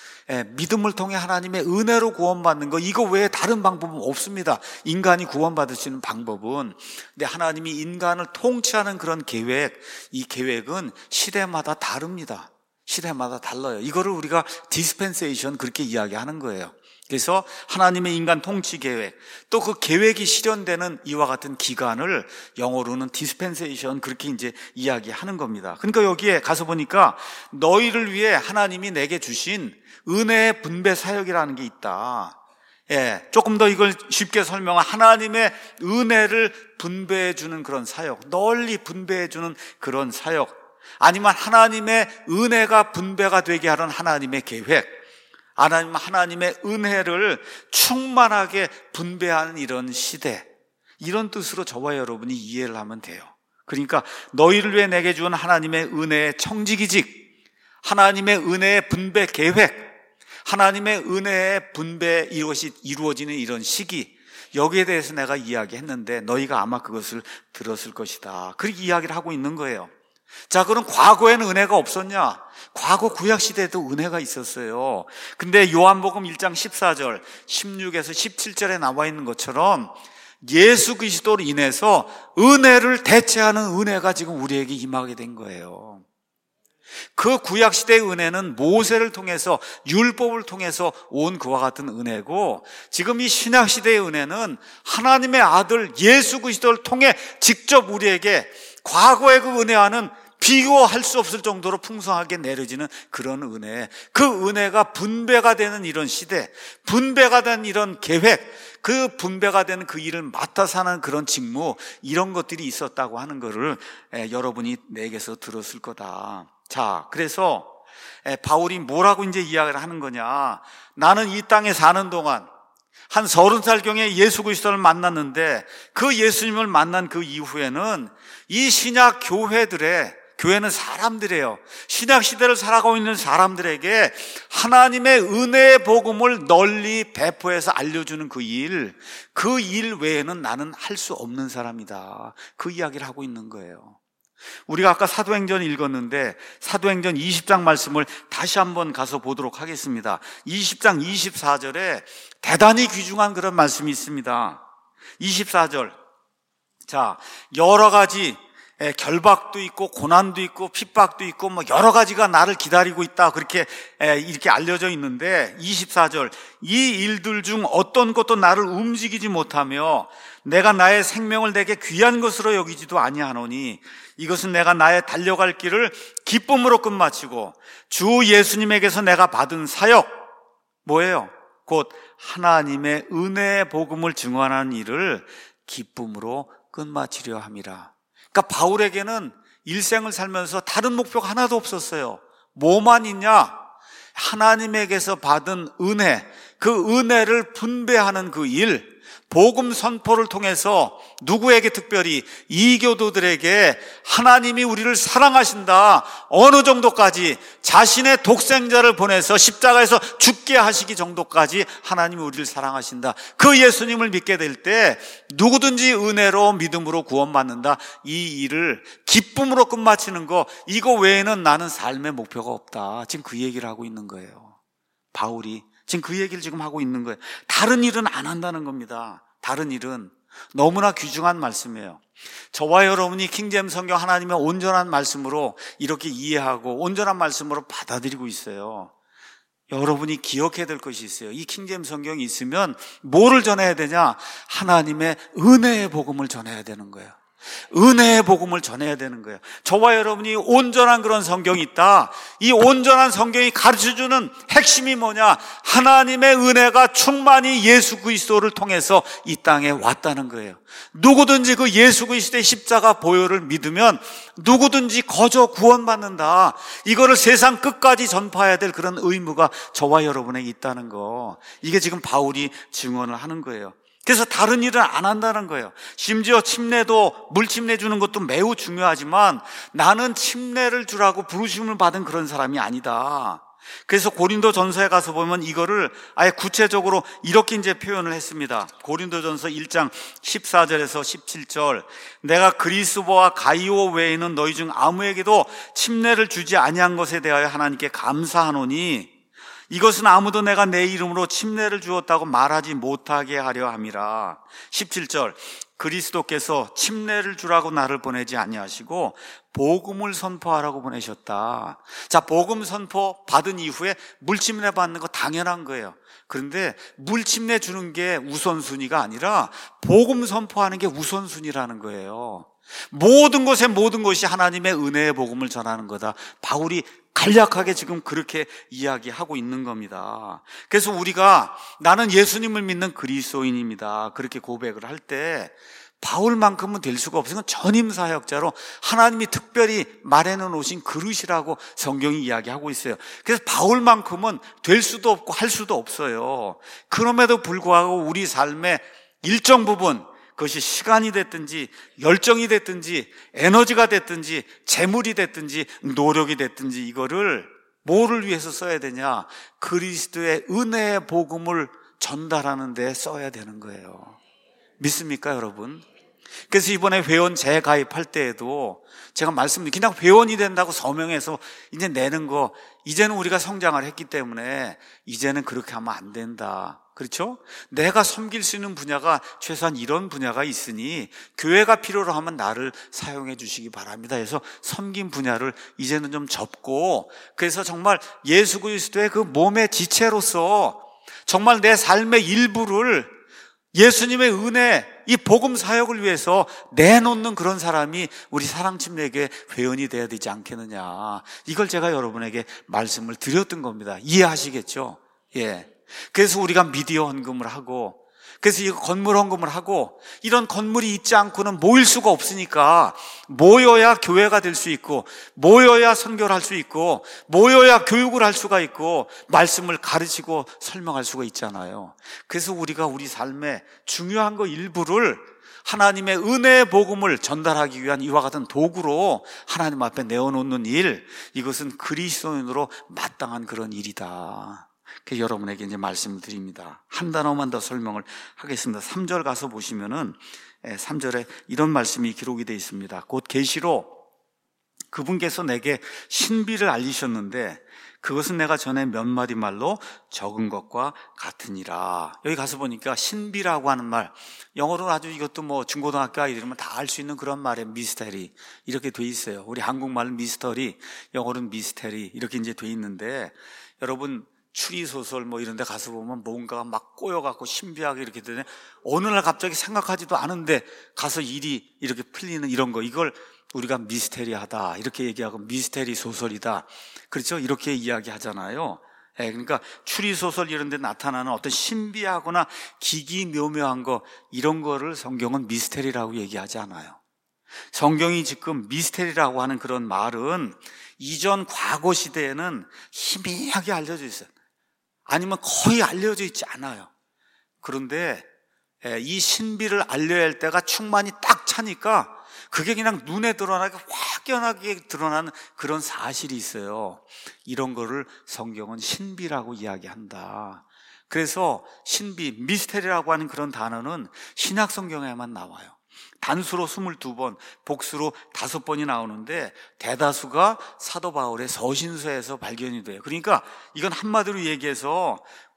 믿음을 통해 하나님의 은혜로 구원받는 거, 이거 외에 다른 방법은 없습니다. 인간이 구원받을 수 있는 방법은. 근데 하나님이 인간을 통치하는 그런 계획, 이 계획은 시대마다 다릅니다. 시대마다 달라요. 이거를 우리가 디스펜세이션 그렇게 이야기하는 거예요. 그래서 하나님의 인간 통치 계획, 또 그 계획이 실현되는 이와 같은 기간을 영어로는 디스펜세이션 그렇게 이제 이야기하는 겁니다. 그러니까 여기에 가서 보니까 너희를 위해 하나님이 내게 주신 은혜의 분배 사역이라는 게 있다. 조금 더 이걸 쉽게 설명한 하나님의 은혜를 분배해 주는 그런 사역, 널리 분배해 주는 그런 사역, 아니면 하나님의 은혜가 분배가 되게 하는 하나님의 계획, 아니면 하나님의 은혜를 충만하게 분배하는 이런 시대, 이런 뜻으로 저와 여러분이 이해를 하면 돼요. 그러니까 너희를 위해 내게 준 하나님의 은혜의 청지기직, 하나님의 은혜의 분배 계획, 하나님의 은혜의 분배, 이것이 이루어지는 이런 시기, 여기에 대해서 내가 이야기했는데 너희가 아마 그것을 들었을 것이다, 그렇게 이야기를 하고 있는 거예요. 자, 그럼 과거에는 은혜가 없었냐? 과거 구약시대에도 은혜가 있었어요. 근데 요한복음 1장 14절, 16에서 17절에 나와 있는 것처럼 예수 그리스도로 인해서 은혜를 대체하는 은혜가 지금 우리에게 임하게 된 거예요. 그 구약시대의 은혜는 모세를 통해서, 율법을 통해서 온 그와 같은 은혜고, 지금 이 신약시대의 은혜는 하나님의 아들 예수 그리스도를 통해 직접 우리에게 과거의 그 은혜와는 비교할 수 없을 정도로 풍성하게 내려지는 그런 은혜, 그 은혜가 분배가 되는 이런 시대, 분배가 되는 이런 계획, 그 분배가 되는 그 일을 맡아서 하는 그런 직무, 이런 것들이 있었다고 하는 것을 여러분이 내게서 들었을 거다. 자, 그래서 바울이 뭐라고 이제 이야기를 하는 거냐? 나는 이 땅에 사는 동안 한 30살경에 예수 그리스도를 만났는데, 그 예수님을 만난 그 이후에는 이 신약 교회는 사람들이에요. 신약 시대를 살아가고 있는 사람들에게 하나님의 은혜의 복음을 널리 배포해서 알려주는 그 일 외에는 나는 할 수 없는 사람이다, 그 이야기를 하고 있는 거예요. 우리가 아까 사도행전 읽었는데 사도행전 20장 말씀을 다시 한번 가서 보도록 하겠습니다. 20장 24절에 대단히 귀중한 그런 말씀이 있습니다. 24절, 자, 여러 가지 결박도 있고 고난도 있고 핍박도 있고 뭐 여러 가지가 나를 기다리고 있다, 그렇게 이렇게 알려져 있는데 24절, 이 일들 중 어떤 것도 나를 움직이지 못하며 내가 나의 생명을 내게 귀한 것으로 여기지도 아니하노니 이것은 내가 나의 달려갈 길을 기쁨으로 끝마치고 주 예수님에게서 내가 받은 사역, 뭐예요? 곧 하나님의 은혜의 복음을 증언하는 일을 기쁨으로 끝마치려 함이라. 그러니까 바울에게는 일생을 살면서 다른 목표가 하나도 없었어요. 뭐만 있냐? 하나님에게서 받은 은혜, 그 은혜를 분배하는 그 일, 복음 선포를 통해서 누구에게, 특별히 이교도들에게 하나님이 우리를 사랑하신다, 어느 정도까지 자신의 독생자를 보내서 십자가에서 죽게 하시기 정도까지 하나님이 우리를 사랑하신다, 그 예수님을 믿게 될 때 누구든지 은혜로 믿음으로 구원받는다, 이 일을 기쁨으로 끝마치는 거, 이거 외에는 나는 삶의 목표가 없다, 지금 그 얘기를 하고 있는 거예요. 바울이 지금 그 얘기를 지금 하고 있는 거예요. 다른 일은 안 한다는 겁니다. 다른 일은. 너무나 귀중한 말씀이에요. 저와 여러분이 킹제임스 성경 하나님의 온전한 말씀으로 이렇게 이해하고 온전한 말씀으로 받아들이고 있어요. 여러분이 기억해야 될 것이 있어요. 이 킹제임스 성경이 있으면 뭐를 전해야 되냐? 하나님의 은혜의 복음을 전해야 되는 거예요. 은혜의 복음을 전해야 되는 거예요. 저와 여러분이 온전한 그런 성경이 있다. 이 온전한 성경이 가르쳐주는 핵심이 뭐냐? 하나님의 은혜가 충만히 예수 그리스도를 통해서 이 땅에 왔다는 거예요. 누구든지 그 예수 그리스도의 십자가 보혈을 믿으면 누구든지 거저 구원받는다. 이거를 세상 끝까지 전파해야 될 그런 의무가 저와 여러분에게 있다는 거. 이게 지금 바울이 증언을 하는 거예요. 그래서 다른 일은 안 한다는 거예요. 심지어 침례도, 물침례 주는 것도 매우 중요하지만 나는 침례를 주라고 부르심을 받은 그런 사람이 아니다. 그래서 고린도 전서에 가서 보면 이거를 아예 구체적으로 이렇게 이제 표현을 했습니다. 고린도 전서 1장 14절에서 17절. 내가 그리스도와 가이오 외에는 너희 중 아무에게도 침례를 주지 아니한 것에 대하여 하나님께 감사하노니 이것은 아무도 내가 내 이름으로 침례를 주었다고 말하지 못하게 하려 함이라. 17절. 그리스도께서 침례를 주라고 나를 보내지 아니하시고 복음을 선포하라고 보내셨다. 자, 복음 선포 받은 이후에 물침례 받는 거 당연한 거예요. 그런데 물침례 주는 게 우선순위가 아니라 복음 선포하는 게 우선순위라는 거예요. 모든 것에 모든 것이 하나님의 은혜의 복음을 전하는 거다. 바울이 간략하게 지금 그렇게 이야기하고 있는 겁니다. 그래서 우리가 나는 예수님을 믿는 그리스도인입니다. 그렇게 고백을 할 때 바울만큼은 될 수가 없으니까 전임 사역자로 하나님이 특별히 마련해 놓으신 그릇이라고 성경이 이야기하고 있어요. 그래서 바울만큼은 될 수도 없고 할 수도 없어요. 그럼에도 불구하고 우리 삶의 일정 부분, 그것이 시간이 됐든지 열정이 됐든지 에너지가 됐든지 재물이 됐든지 노력이 됐든지 이거를 뭐를 위해서 써야 되냐? 그리스도의 은혜의 복음을 전달하는 데 써야 되는 거예요. 믿습니까, 여러분? 그래서 이번에 회원 재가입할 때에도 제가 말씀드린 그냥 회원이 된다고 서명해서 이제 내는 거, 이제는 우리가 성장을 했기 때문에 이제는 그렇게 하면 안 된다. 그렇죠? 내가 섬길 수 있는 분야가 최소한 이런 분야가 있으니 교회가 필요로 하면 나를 사용해 주시기 바랍니다 해서 섬긴 분야를 이제는 좀 접고, 그래서 정말 예수 그리스도의 그 몸의 지체로서 정말 내 삶의 일부를 예수님의 은혜, 이 복음 사역을 위해서 내놓는 그런 사람이 우리 사랑침례교회 회원이 돼야 되지 않겠느냐. 이걸 제가 여러분에게 말씀을 드렸던 겁니다. 이해하시겠죠? 예. 그래서 우리가 미디어 헌금을 하고, 그래서 이 건물 헌금을 하고, 이런 건물이 있지 않고는 모일 수가 없으니까 모여야 교회가 될 수 있고, 모여야 선교를 할 수 있고, 모여야 교육을 할 수가 있고, 말씀을 가르치고 설명할 수가 있잖아요. 그래서 우리가 우리 삶에 중요한 거 일부를 하나님의 은혜의 복음을 전달하기 위한 이와 같은 도구로 하나님 앞에 내어놓는 일, 이것은 그리스도인으로 마땅한 그런 일이다. 그 여러분에게 이제 말씀을 드립니다. 한 단어만 더 설명을 하겠습니다. 3절 가서 보시면은 3절에 이런 말씀이 기록이 되어 있습니다. 곧 계시로 그분께서 내게 신비를 알리셨는데 그것은 내가 전에 몇 마디 말로 적은 것과 같으니라. 여기 가서 보니까 신비라고 하는 말, 영어로 아주 이것도 뭐 중고등학교 아이들이면 다 알 수 있는 그런 말에 미스테리 이렇게 돼 있어요. 우리 한국말은 미스터리, 영어로는 미스테리 이렇게 이제 돼 있는데, 여러분 추리소설 뭐 이런 데 가서 보면 뭔가가 막 꼬여갖고 신비하게 이렇게 되네. 어느 날 갑자기 생각하지도 않은데 가서 일이 이렇게 풀리는 이런 거, 이걸 우리가 미스테리하다 이렇게 얘기하고 미스테리 소설이다, 그렇죠? 이렇게 이야기하잖아요. 예, 그러니까 추리소설 이런 데 나타나는 어떤 신비하거나 기기묘묘한 거, 이런 거를 성경은 미스테리라고 얘기하지 않아요. 성경이 지금 미스테리라고 하는 그런 말은 이전 과거 시대에는 희미하게 알려져 있어요. 아니면 거의 알려져 있지 않아요. 그런데 이 신비를 알려야 할 때가 충만히 딱 차니까 그게 그냥 눈에 드러나게 확연하게 드러나는 그런 사실이 있어요. 이런 거를 성경은 신비라고 이야기한다. 그래서 신비, 미스테리라고 하는 그런 단어는 신약 성경에만 나와요. 단수로 22번, 복수로 5번이 나오는데 대다수가 사도 바울의 서신서에서 발견이 돼요. 그러니까 이건 한마디로 얘기해서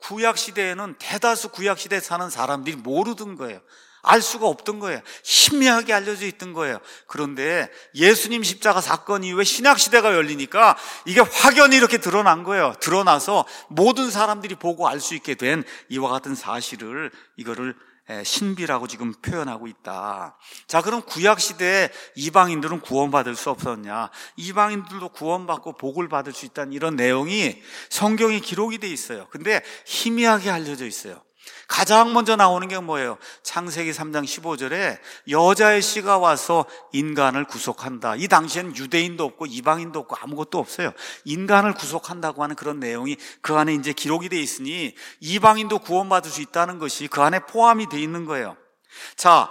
구약시대에는 대다수 구약시대에 사는 사람들이 모르던 거예요. 알 수가 없던 거예요. 희미하게 알려져 있던 거예요. 그런데 예수님 십자가 사건 이후에 신약시대가 열리니까 이게 확연히 이렇게 드러난 거예요. 드러나서 모든 사람들이 보고 알 수 있게 된 이와 같은 사실을 이거를 신비라고 지금 표현하고 있다. 자, 그럼 구약시대에 이방인들은 구원받을 수 없었냐? 이방인들도 구원받고 복을 받을 수 있다는 이런 내용이 성경에 기록이 돼 있어요. 근데 희미하게 알려져 있어요. 가장 먼저 나오는 게 뭐예요? 창세기 3장 15절에 여자의 씨가 와서 인간을 구속한다. 이 당시에는 유대인도 없고 이방인도 없고 아무것도 없어요. 인간을 구속한다고 하는 그런 내용이 그 안에 이제 기록이 돼 있으니 이방인도 구원받을 수 있다는 것이 그 안에 포함이 돼 있는 거예요. 자,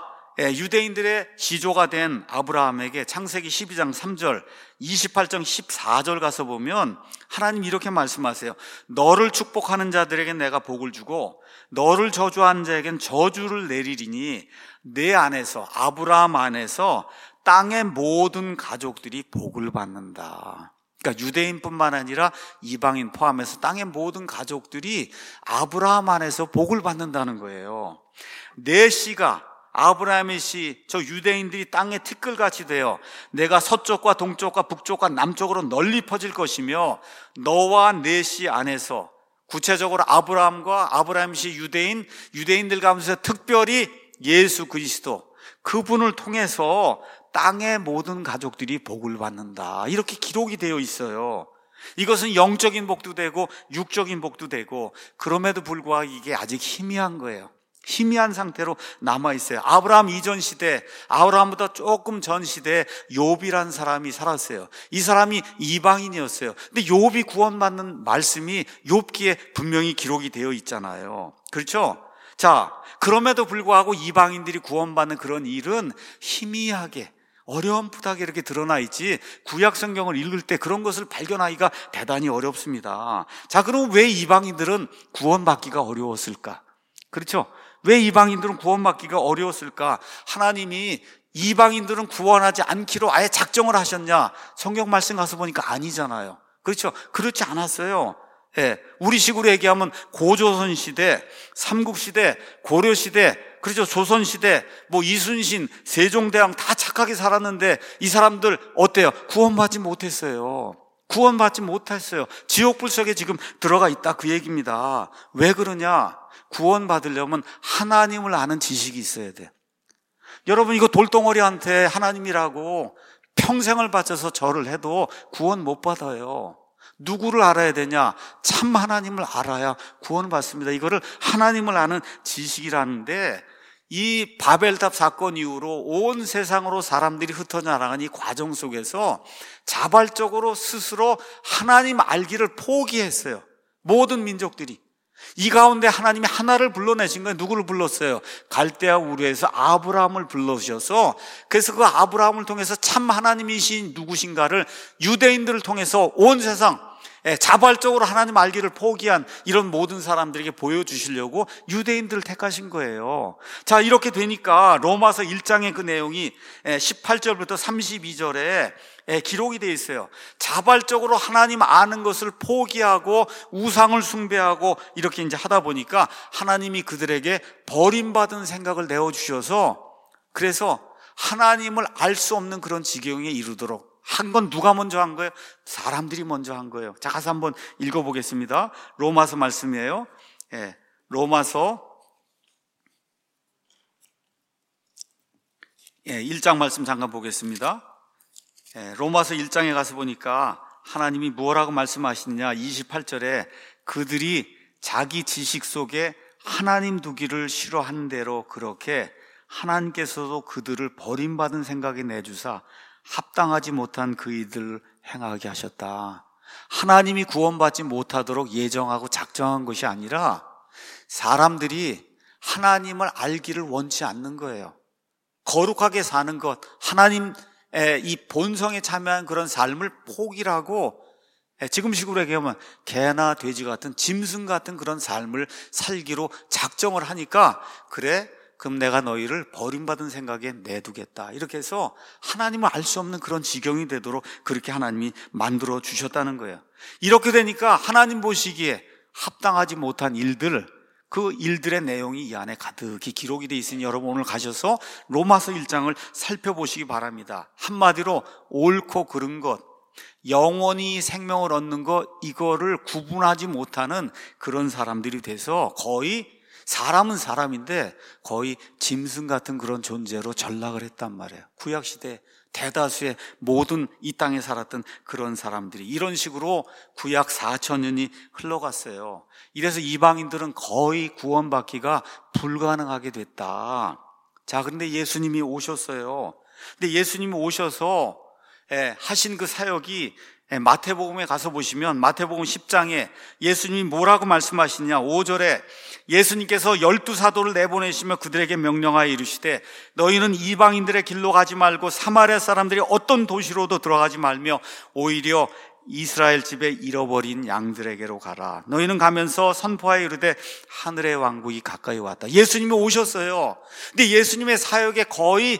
유대인들의 지조가 된 아브라함에게 창세기 12장 3절, 28장 14절 가서 보면 하나님 이렇게 말씀하세요. 너를 축복하는 자들에게 내가 복을 주고 너를 저주하는 자에겐 저주를 내리리니 내 안에서, 아브라함 안에서 땅의 모든 가족들이 복을 받는다. 그러니까 유대인뿐만 아니라 이방인 포함해서 땅의 모든 가족들이 아브라함 안에서 복을 받는다는 거예요. 내 씨가, 아브라함의 씨, 저 유대인들이 땅에 티끌같이 되어 내가 서쪽과 동쪽과 북쪽과 남쪽으로 널리 퍼질 것이며 너와 내 씨 안에서, 구체적으로 아브라함과 아브라함 씨 유대인들 가운데서 특별히 예수 그리스도, 그분을 통해서 땅의 모든 가족들이 복을 받는다. 이렇게 기록이 되어 있어요. 이것은 영적인 복도 되고 육적인 복도 되고, 그럼에도 불구하고 이게 아직 희미한 거예요. 희미한 상태로 남아있어요. 아브라함 이전 시대, 아브라함보다 조금 전 시대에 욥이라는 사람이 살았어요. 이 사람이 이방인이었어요. 근데 욥이 구원받는 말씀이 욥기에 분명히 기록이 되어 있잖아요. 그렇죠? 자, 그럼에도 불구하고 이방인들이 구원받는 그런 일은 희미하게, 어렴풋하게 이렇게 드러나 있지, 구약 성경을 읽을 때 그런 것을 발견하기가 대단히 어렵습니다. 자, 그럼 왜 이방인들은 구원받기가 어려웠을까? 그렇죠? 왜 이방인들은 구원받기가 어려웠을까? 하나님이 이방인들은 구원하지 않기로 아예 작정을 하셨냐? 성경 말씀 가서 보니까 아니잖아요. 그렇죠? 그렇지 않았어요. 예, 우리식으로 얘기하면 고조선 시대, 삼국시대, 고려시대, 그렇죠? 조선시대, 이순신, 세종대왕 다 착하게 살았는데 이 사람들 어때요? 구원받지 못했어요. 구원받지 못했어요. 지옥불 속에 지금 들어가 있다, 그 얘기입니다. 왜 그러냐? 구원받으려면 하나님을 아는 지식이 있어야 돼. 여러분, 이거 돌덩어리한테 하나님이라고 평생을 바쳐서 절을 해도 구원 못 받아요. 누구를 알아야 되냐? 참 하나님을 알아야 구원을 받습니다. 이거를 하나님을 아는 지식이라는데, 이 바벨탑 사건 이후로 온 세상으로 사람들이 흩어져 나가는 이 과정 속에서 자발적으로 스스로 하나님 알기를 포기했어요. 모든 민족들이. 이 가운데 하나님이 하나를 불러내신 거예요. 누구를 불렀어요? 갈대아 우르에서 아브라함을 불러주셔서, 그래서 그 아브라함을 통해서 참 하나님이신 누구신가를 유대인들을 통해서 온 세상 자발적으로 하나님 알기를 포기한 이런 모든 사람들에게 보여주시려고 유대인들을 택하신 거예요. 자, 이렇게 되니까 로마서 1장의 그 내용이 18절부터 32절에 기록이 되어 있어요. 자발적으로 하나님 아는 것을 포기하고 우상을 숭배하고 이렇게 이제 하다 보니까 하나님이 그들에게 버림받은 생각을 내어주셔서, 그래서 하나님을 알 수 없는 그런 지경에 이르도록 한 건 누가 먼저 한 거예요? 사람들이 먼저 한 거예요. 자, 가서 한번 읽어보겠습니다. 로마서 말씀이에요. 로마서 1장 말씀 잠깐 보겠습니다. 로마서 1장에 가서 보니까 하나님이 뭐라고 말씀하시느냐, 28절에 그들이 자기 지식 속에 하나님 두기를 싫어한 대로 그렇게 하나님께서도 그들을 버림받은 생각에 내주사 합당하지 못한 그 일들을 행하게 하셨다. 하나님이 구원받지 못하도록 예정하고 작정한 것이 아니라 사람들이 하나님을 알기를 원치 않는 거예요. 거룩하게 사는 것, 하나님의 이 본성에 참여한 그런 삶을 포기하고, 지금식으로 얘기하면 개나 돼지 같은 짐승 같은 그런 삶을 살기로 작정을 하니까, 그래, 그럼 내가 너희를 버림받은 생각에 내두겠다. 이렇게 해서 하나님을 알 수 없는 그런 지경이 되도록 그렇게 하나님이 만들어 주셨다는 거예요. 이렇게 되니까 하나님 보시기에 합당하지 못한 일들, 그 일들의 내용이 이 안에 가득히 기록이 되어 있으니 여러분 오늘 가셔서 로마서 1장을 살펴보시기 바랍니다. 한마디로 옳고 그른 것, 영원히 생명을 얻는 것, 이거를 구분하지 못하는 그런 사람들이 돼서 거의 사람은 사람인데 거의 짐승 같은 그런 존재로 전락을 했단 말이에요. 구약시대 대다수의 모든 이 땅에 살았던 그런 사람들이 이런 식으로 구약 4,000년이 흘러갔어요. 이래서 이방인들은 거의 구원받기가 불가능하게 됐다. 자, 그런데 예수님이 오셨어요. 근데 예수님이 오셔서 하신 그 사역이 마태복음에 가서 보시면 마태복음 10장에 예수님이 뭐라고 말씀하시냐, 5절에 예수님께서 12사도를 내보내시며 그들에게 명령하여 이르시되 너희는 이방인들의 길로 가지 말고 사마리아 사람들이 어떤 도시로도 들어가지 말며 오히려 이스라엘 집에 잃어버린 양들에게로 가라. 너희는 가면서 선포하여 이르되 하늘의 왕국이 가까이 왔다. 예수님이 오셨어요. 근데 예수님의 사역의 거의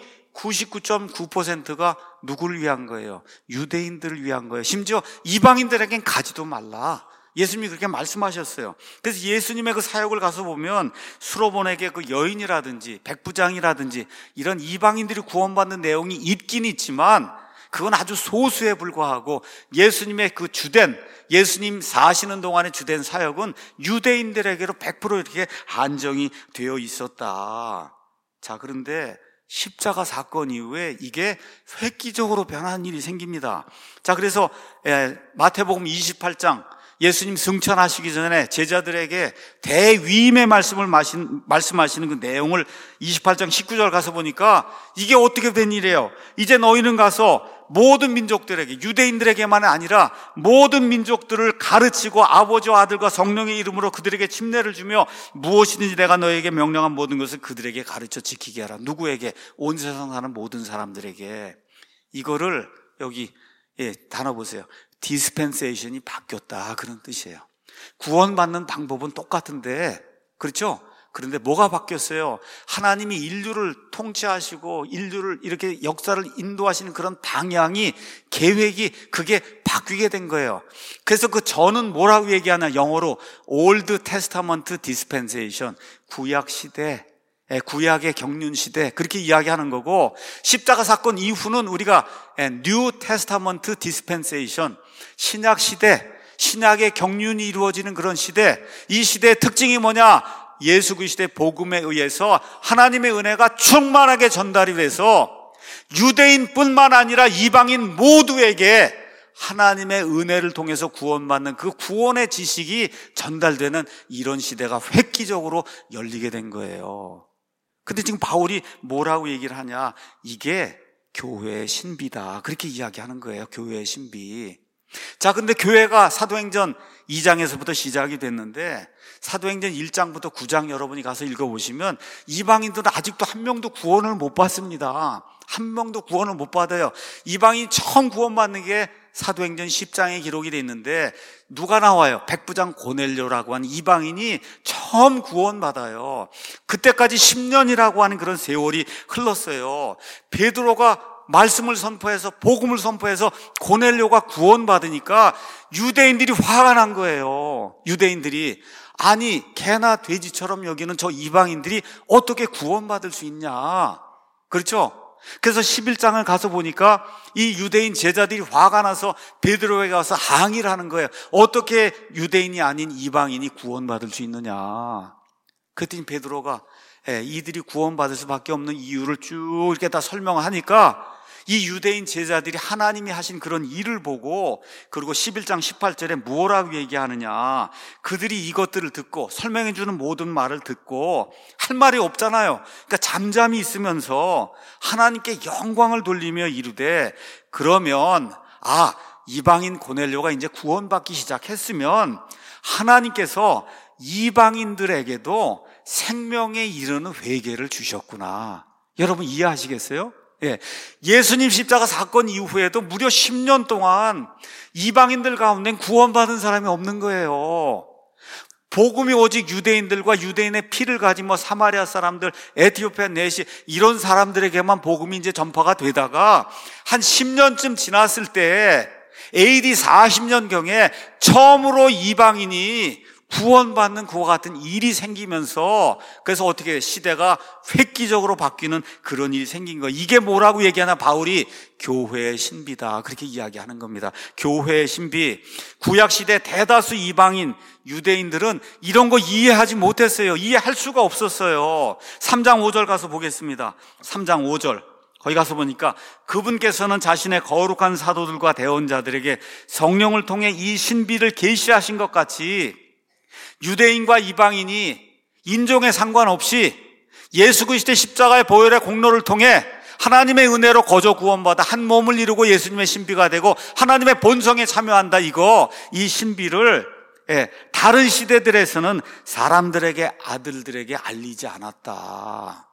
99.9%가 누구를 위한 거예요? 유대인들을 위한 거예요. 심지어 이방인들에겐 가지도 말라. 예수님이 그렇게 말씀하셨어요. 그래서 예수님의 그 사역을 가서 보면 수로본에게 그 여인이라든지 백부장이라든지 이런 이방인들이 구원받는 내용이 있긴 있지만 그건 아주 소수에 불과하고 예수님의 그 주된, 예수님 사시는 동안의 주된 사역은 유대인들에게로 100% 이렇게 한정이 되어 있었다. 자, 그런데 십자가 사건 이후에 이게 획기적으로 변한 일이 생깁니다. 자, 그래서 마태복음 28장 예수님 승천하시기 전에 제자들에게 대위임의 말씀을 말씀하시는 그 내용을 28장 19절 가서 보니까 이게 어떻게 된 일이에요? 이제 너희는 가서 모든 민족들에게, 유대인들에게만 아니라 모든 민족들을 가르치고 아버지와 아들과 성령의 이름으로 그들에게 침례를 주며 무엇이든지 내가 너에게 명령한 모든 것을 그들에게 가르쳐 지키게 하라. 누구에게? 온 세상 사는 모든 사람들에게. 이거를 여기 단어 보세요. 디스펜세이션이 바뀌었다, 그런 뜻이에요. 구원받는 방법은 똑같은데, 그렇죠? 그런데 뭐가 바뀌었어요? 하나님이 인류를 통치하시고 인류를 이렇게 역사를 인도하시는 그런 방향이, 계획이 그게 바뀌게 된 거예요. 그래서 그 저는 뭐라고 얘기하나, 영어로 Old Testament Dispensation, 구약 시대, 구약의 경륜 시대, 그렇게 이야기하는 거고, 십자가 사건 이후는 우리가 New Testament Dispensation, 신약 시대, 신약의 경륜이 이루어지는 그런 시대. 이 시대의 특징이 뭐냐? 예수 그리스도의 복음에 의해서 하나님의 은혜가 충만하게 전달이 돼서 유대인뿐만 아니라 이방인 모두에게 하나님의 은혜를 통해서 구원받는 그 구원의 지식이 전달되는 이런 시대가 획기적으로 열리게 된 거예요. 근데 지금 바울이 뭐라고 얘기를 하냐? 이게 교회의 신비다, 그렇게 이야기하는 거예요. 교회의 신비. 자, 근데 교회가 사도행전 2장에서부터 시작이 됐는데 사도행전 1장부터 9장 여러분이 가서 읽어보시면 이방인들은 아직도 한 명도 구원을 못 받습니다. 한 명도 구원을 못 받아요. 이방인이 처음 구원받는 게 사도행전 10장에 기록이 돼 있는데 누가 나와요? 백부장 고넬료라고 하는 이방인이 처음 구원받아요. 그때까지 10년이라고 하는 그런 세월이 흘렀어요. 베드로가 말씀을 선포해서, 복음을 선포해서 고넬료가 구원받으니까 유대인들이 화가 난 거예요. 유대인들이, 아니 개나 돼지처럼 여기는 저 이방인들이 어떻게 구원받을 수 있냐, 그렇죠? 그래서 11장을 가서 보니까 이 유대인 제자들이 화가 나서 베드로에게 가서 항의를 하는 거예요. 어떻게 유대인이 아닌 이방인이 구원받을 수 있느냐. 그랬더니 베드로가 이들이 구원받을 수밖에 없는 이유를 쭉 이렇게 다 설명하니까 이 유대인 제자들이 하나님이 하신 그런 일을 보고, 그리고 11장 18절에 뭐라고 얘기하느냐, 그들이 이것들을 듣고, 설명해 주는 모든 말을 듣고 할 말이 없잖아요. 그러니까 잠잠히 있으면서 하나님께 영광을 돌리며 이르되, 그러면 이방인 고넬료가 이제 구원받기 시작했으면 하나님께서 이방인들에게도 생명에 이르는 회개를 주셨구나. 여러분 이해하시겠어요? 예수님 십자가 사건 이후에도 무려 10년 동안 이방인들 가운데 구원받은 사람이 없는 거예요. 복음이 오직 유대인들과 유대인의 피를 가진 사마리아 사람들, 에티오피아 내시 이런 사람들에게만 복음이 이제 전파가 되다가 한 10년쯤 지났을 때 AD 40년경에 처음으로 이방인이 구원받는 그와 같은 일이 생기면서, 그래서 어떻게 시대가 획기적으로 바뀌는 그런 일이 생긴 거예요. 이게 뭐라고 얘기하나 바울이 교회의 신비다, 그렇게 이야기하는 겁니다. 교회의 신비. 구약시대 대다수 이방인 유대인들은 이런 거 이해하지 못했어요. 이해할 수가 없었어요. 3장 5절 가서 보겠습니다. 3장 5절 거기 가서 보니까 그분께서는 자신의 거룩한 사도들과 대언자들에게 성령을 통해 이 신비를 계시하신 것 같이 유대인과 이방인이 인종에 상관없이 예수 그리스도의 십자가의 보혈의 공로를 통해 하나님의 은혜로 거저 구원받아 한 몸을 이루고 예수님의 신비가 되고 하나님의 본성에 참여한다. 이 신비를 다른 시대들에서는 사람들에게, 아들들에게 알리지 않았다.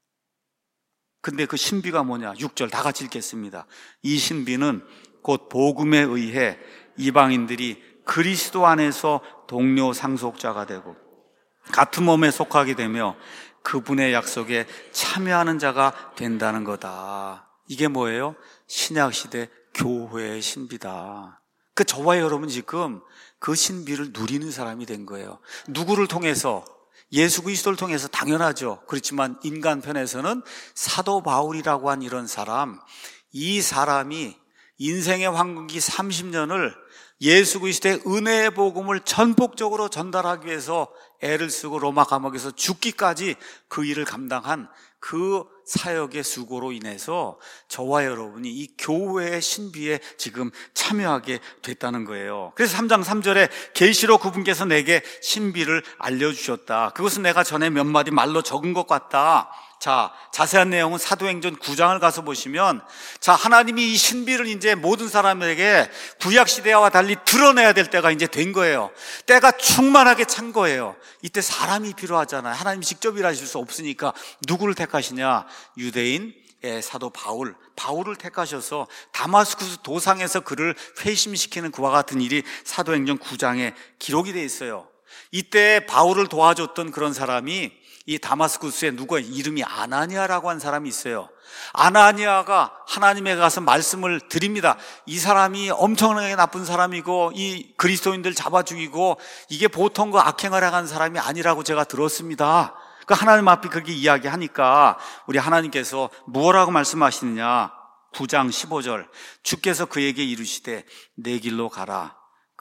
근데 그 신비가 뭐냐? 6절 다 같이 읽겠습니다. 이 신비는 곧 복음에 의해 이방인들이 그리스도 안에서 동료 상속자가 되고 같은 몸에 속하게 되며 그분의 약속에 참여하는 자가 된다는 거다. 이게 뭐예요? 신약시대 교회의 신비다. 저와 여러분 지금 그 신비를 누리는 사람이 된 거예요. 누구를 통해서? 예수 그리스도를 통해서 당연하죠. 그렇지만 인간 편에서는 사도 바울이라고 한 이런 사람, 이 사람이 인생의 황금기 30년을 예수 그리스도의 은혜의 복음을 전폭적으로 전달하기 위해서 애를 쓰고 로마 감옥에서 죽기까지 그 일을 감당한 그 사역의 수고로 인해서 저와 여러분이 이 교회의 신비에 지금 참여하게 됐다는 거예요. 그래서 3장 3절에 계시로 그분께서 내게 신비를 알려주셨다. 그것은 내가 전에 몇 마디 말로 적은 것 같다. 자, 자세한 내용은 사도행전 9장을 가서 보시면, 자, 하나님이 이 신비를 이제 모든 사람에게 구약시대와 달리 드러내야 될 때가 이제 된 거예요. 때가 충만하게 찬 거예요. 이때 사람이 필요하잖아요. 하나님 직접 일하실 수 없으니까 누구를 택하시냐? 유대인 사도 바울을 택하셔서 다마스쿠스 도상에서 그를 회심시키는 그와 같은 일이 사도행전 9장에 기록이 돼 있어요. 이때 바울을 도와줬던 그런 사람이 이 다마스쿠스에 누가 이름이 아나니아라고 한 사람이 있어요. 아나니아가 하나님에 가서 말씀을 드립니다. 이 사람이 엄청나게 나쁜 사람이고 이 그리스도인들 잡아 죽이고 이게 보통 그 악행을 행한 사람이 아니라고 제가 들었습니다. 그 하나님 앞에 그렇게 이야기하니까 우리 하나님께서 무엇라고 말씀하시느냐? 9장 15절 주께서 그에게 이르시되 내 길로 가라.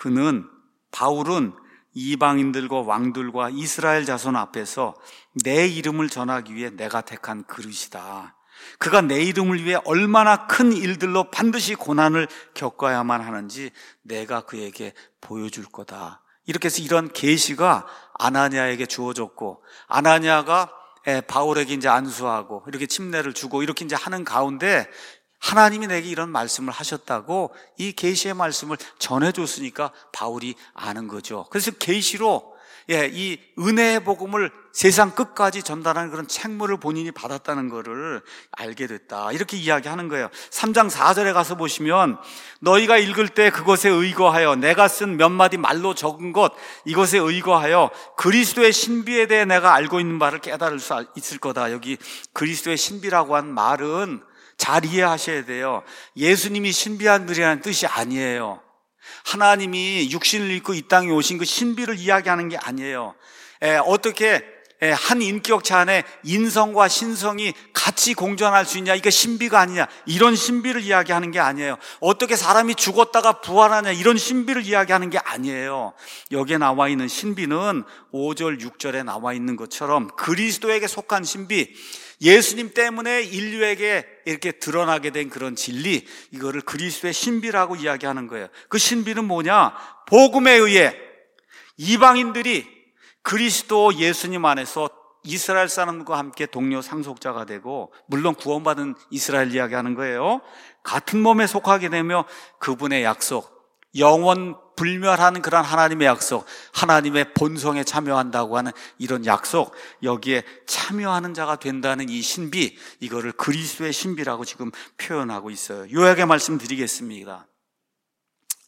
바울은 이방인들과 왕들과 이스라엘 자손 앞에서 내 이름을 전하기 위해 내가 택한 그릇이다. 그가 내 이름을 위해 얼마나 큰 일들로 반드시 고난을 겪어야만 하는지 내가 그에게 보여줄 거다. 이렇게 해서 이런 계시가 아나니아에게 주어졌고, 아나니아가 바울에게 이제 안수하고 이렇게 침례를 주고 이렇게 이제 하는 가운데 하나님이 내게 이런 말씀을 하셨다고 이 계시의 말씀을 전해줬으니까 바울이 아는 거죠. 그래서 계시로 이 은혜의 복음을 세상 끝까지 전달하는 그런 책무를 본인이 받았다는 것을 알게 됐다. 이렇게 이야기하는 거예요. 3장 4절에 가서 보시면 너희가 읽을 때 그것에 의거하여 내가 쓴 몇 마디 말로 적은 것 이것에 의거하여 그리스도의 신비에 대해 내가 알고 있는 바를 깨달을 수 있을 거다. 여기 그리스도의 신비라고 한 말은 잘 이해하셔야 돼요. 예수님이 신비한 분이라는 뜻이 아니에요. 하나님이 육신을 입고 이 땅에 오신 그 신비를 이야기하는 게 아니에요. 어떻게 한 인격체 안에 인성과 신성이 같이 공존할 수 있냐, 이게 신비가 아니냐, 이런 신비를 이야기하는 게 아니에요. 어떻게 사람이 죽었다가 부활하냐, 이런 신비를 이야기하는 게 아니에요. 여기에 나와 있는 신비는 5절 6절에 나와 있는 것처럼 그리스도에게 속한 신비, 예수님 때문에 인류에게 이렇게 드러나게 된 그런 진리, 이거를 그리스도의 신비라고 이야기하는 거예요. 그 신비는 뭐냐? 복음에 의해 이방인들이 그리스도 예수님 안에서 이스라엘 사람과 함께 동료 상속자가 되고, 물론 구원받은 이스라엘 이야기하는 거예요. 같은 몸에 속하게 되며 그분의 약속, 영원 불멸하는 그런 하나님의 약속, 하나님의 본성에 참여한다고 하는 이런 약속, 여기에 참여하는 자가 된다는 이 신비, 이거를 그리스도의 신비라고 지금 표현하고 있어요. 요약의 말씀 드리겠습니다. 자,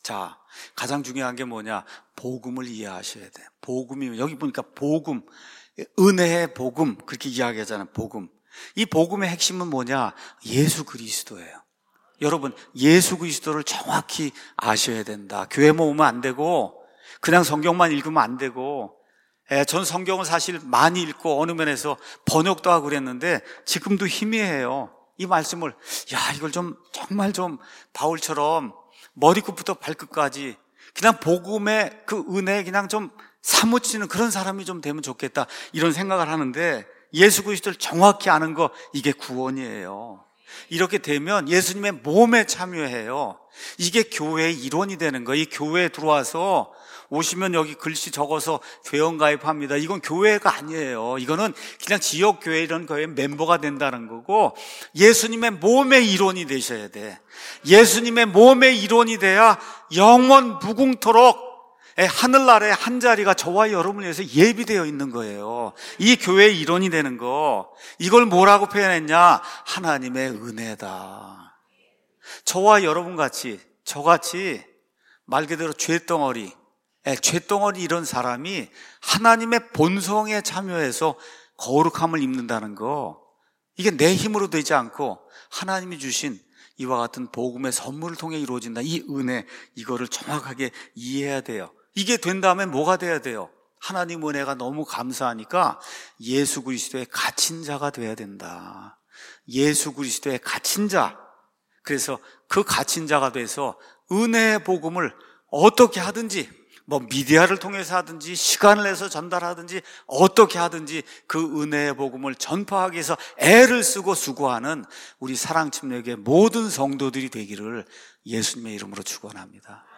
가장 중요한 게 뭐냐? 복음을 이해하셔야 돼. 복음이, 여기 보니까 복음, 은혜의 복음, 그렇게 이야기하잖아요. 복음. 이 복음의 핵심은 뭐냐? 예수 그리스도예요. 여러분, 예수 그리스도를 정확히 아셔야 된다. 교회 모으면 안 되고, 그냥 성경만 읽으면 안 되고, 전 성경을 사실 많이 읽고 어느 면에서 번역도 하고 그랬는데 지금도 희미해요. 이 말씀을, 이걸 정말 바울처럼 머리끝부터 발끝까지 그냥 복음의 그 은혜에 그냥 좀 사무치는 그런 사람이 좀 되면 좋겠다, 이런 생각을 하는데, 예수 그리스도를 정확히 아는 거, 이게 구원이에요. 이렇게 되면 예수님의 몸에 참여해요. 이게 교회의 일원이 되는 거예요. 이 교회에 들어와서 오시면 여기 글씨 적어서 회원 가입합니다, 이건 교회가 아니에요. 이거는 그냥 지역교회, 이런 교회 멤버가 된다는 거고, 예수님의 몸의 일원이 되셔야 돼. 예수님의 몸의 일원이 돼야 영원 무궁토록 하늘나라의 한 자리가 저와 여러분을 위해서 예비되어 있는 거예요. 이 교회의 일원이 되는 거, 이걸 뭐라고 표현했냐? 하나님의 은혜다. 저와 여러분같이, 저같이 말 그대로 죄덩어리 이런 사람이 하나님의 본성에 참여해서 거룩함을 입는다는 거, 이게 내 힘으로 되지 않고 하나님이 주신 이와 같은 복음의 선물을 통해 이루어진다. 이 은혜, 이거를 정확하게 이해해야 돼요. 이게 된 다음에 뭐가 돼야 돼요? 하나님 은혜가 너무 감사하니까 예수 그리스도의 갇힌 자가 돼야 된다. 예수 그리스도의 갇힌 자. 그래서 그 갇힌 자가 돼서 은혜의 복음을 어떻게 하든지, 미디어를 통해서 하든지 시간을 내서 전달하든지 어떻게 하든지 그 은혜의 복음을 전파하기 위해서 애를 쓰고 수고하는 우리 사랑침례교회 모든 성도들이 되기를 예수님의 이름으로 축원합니다.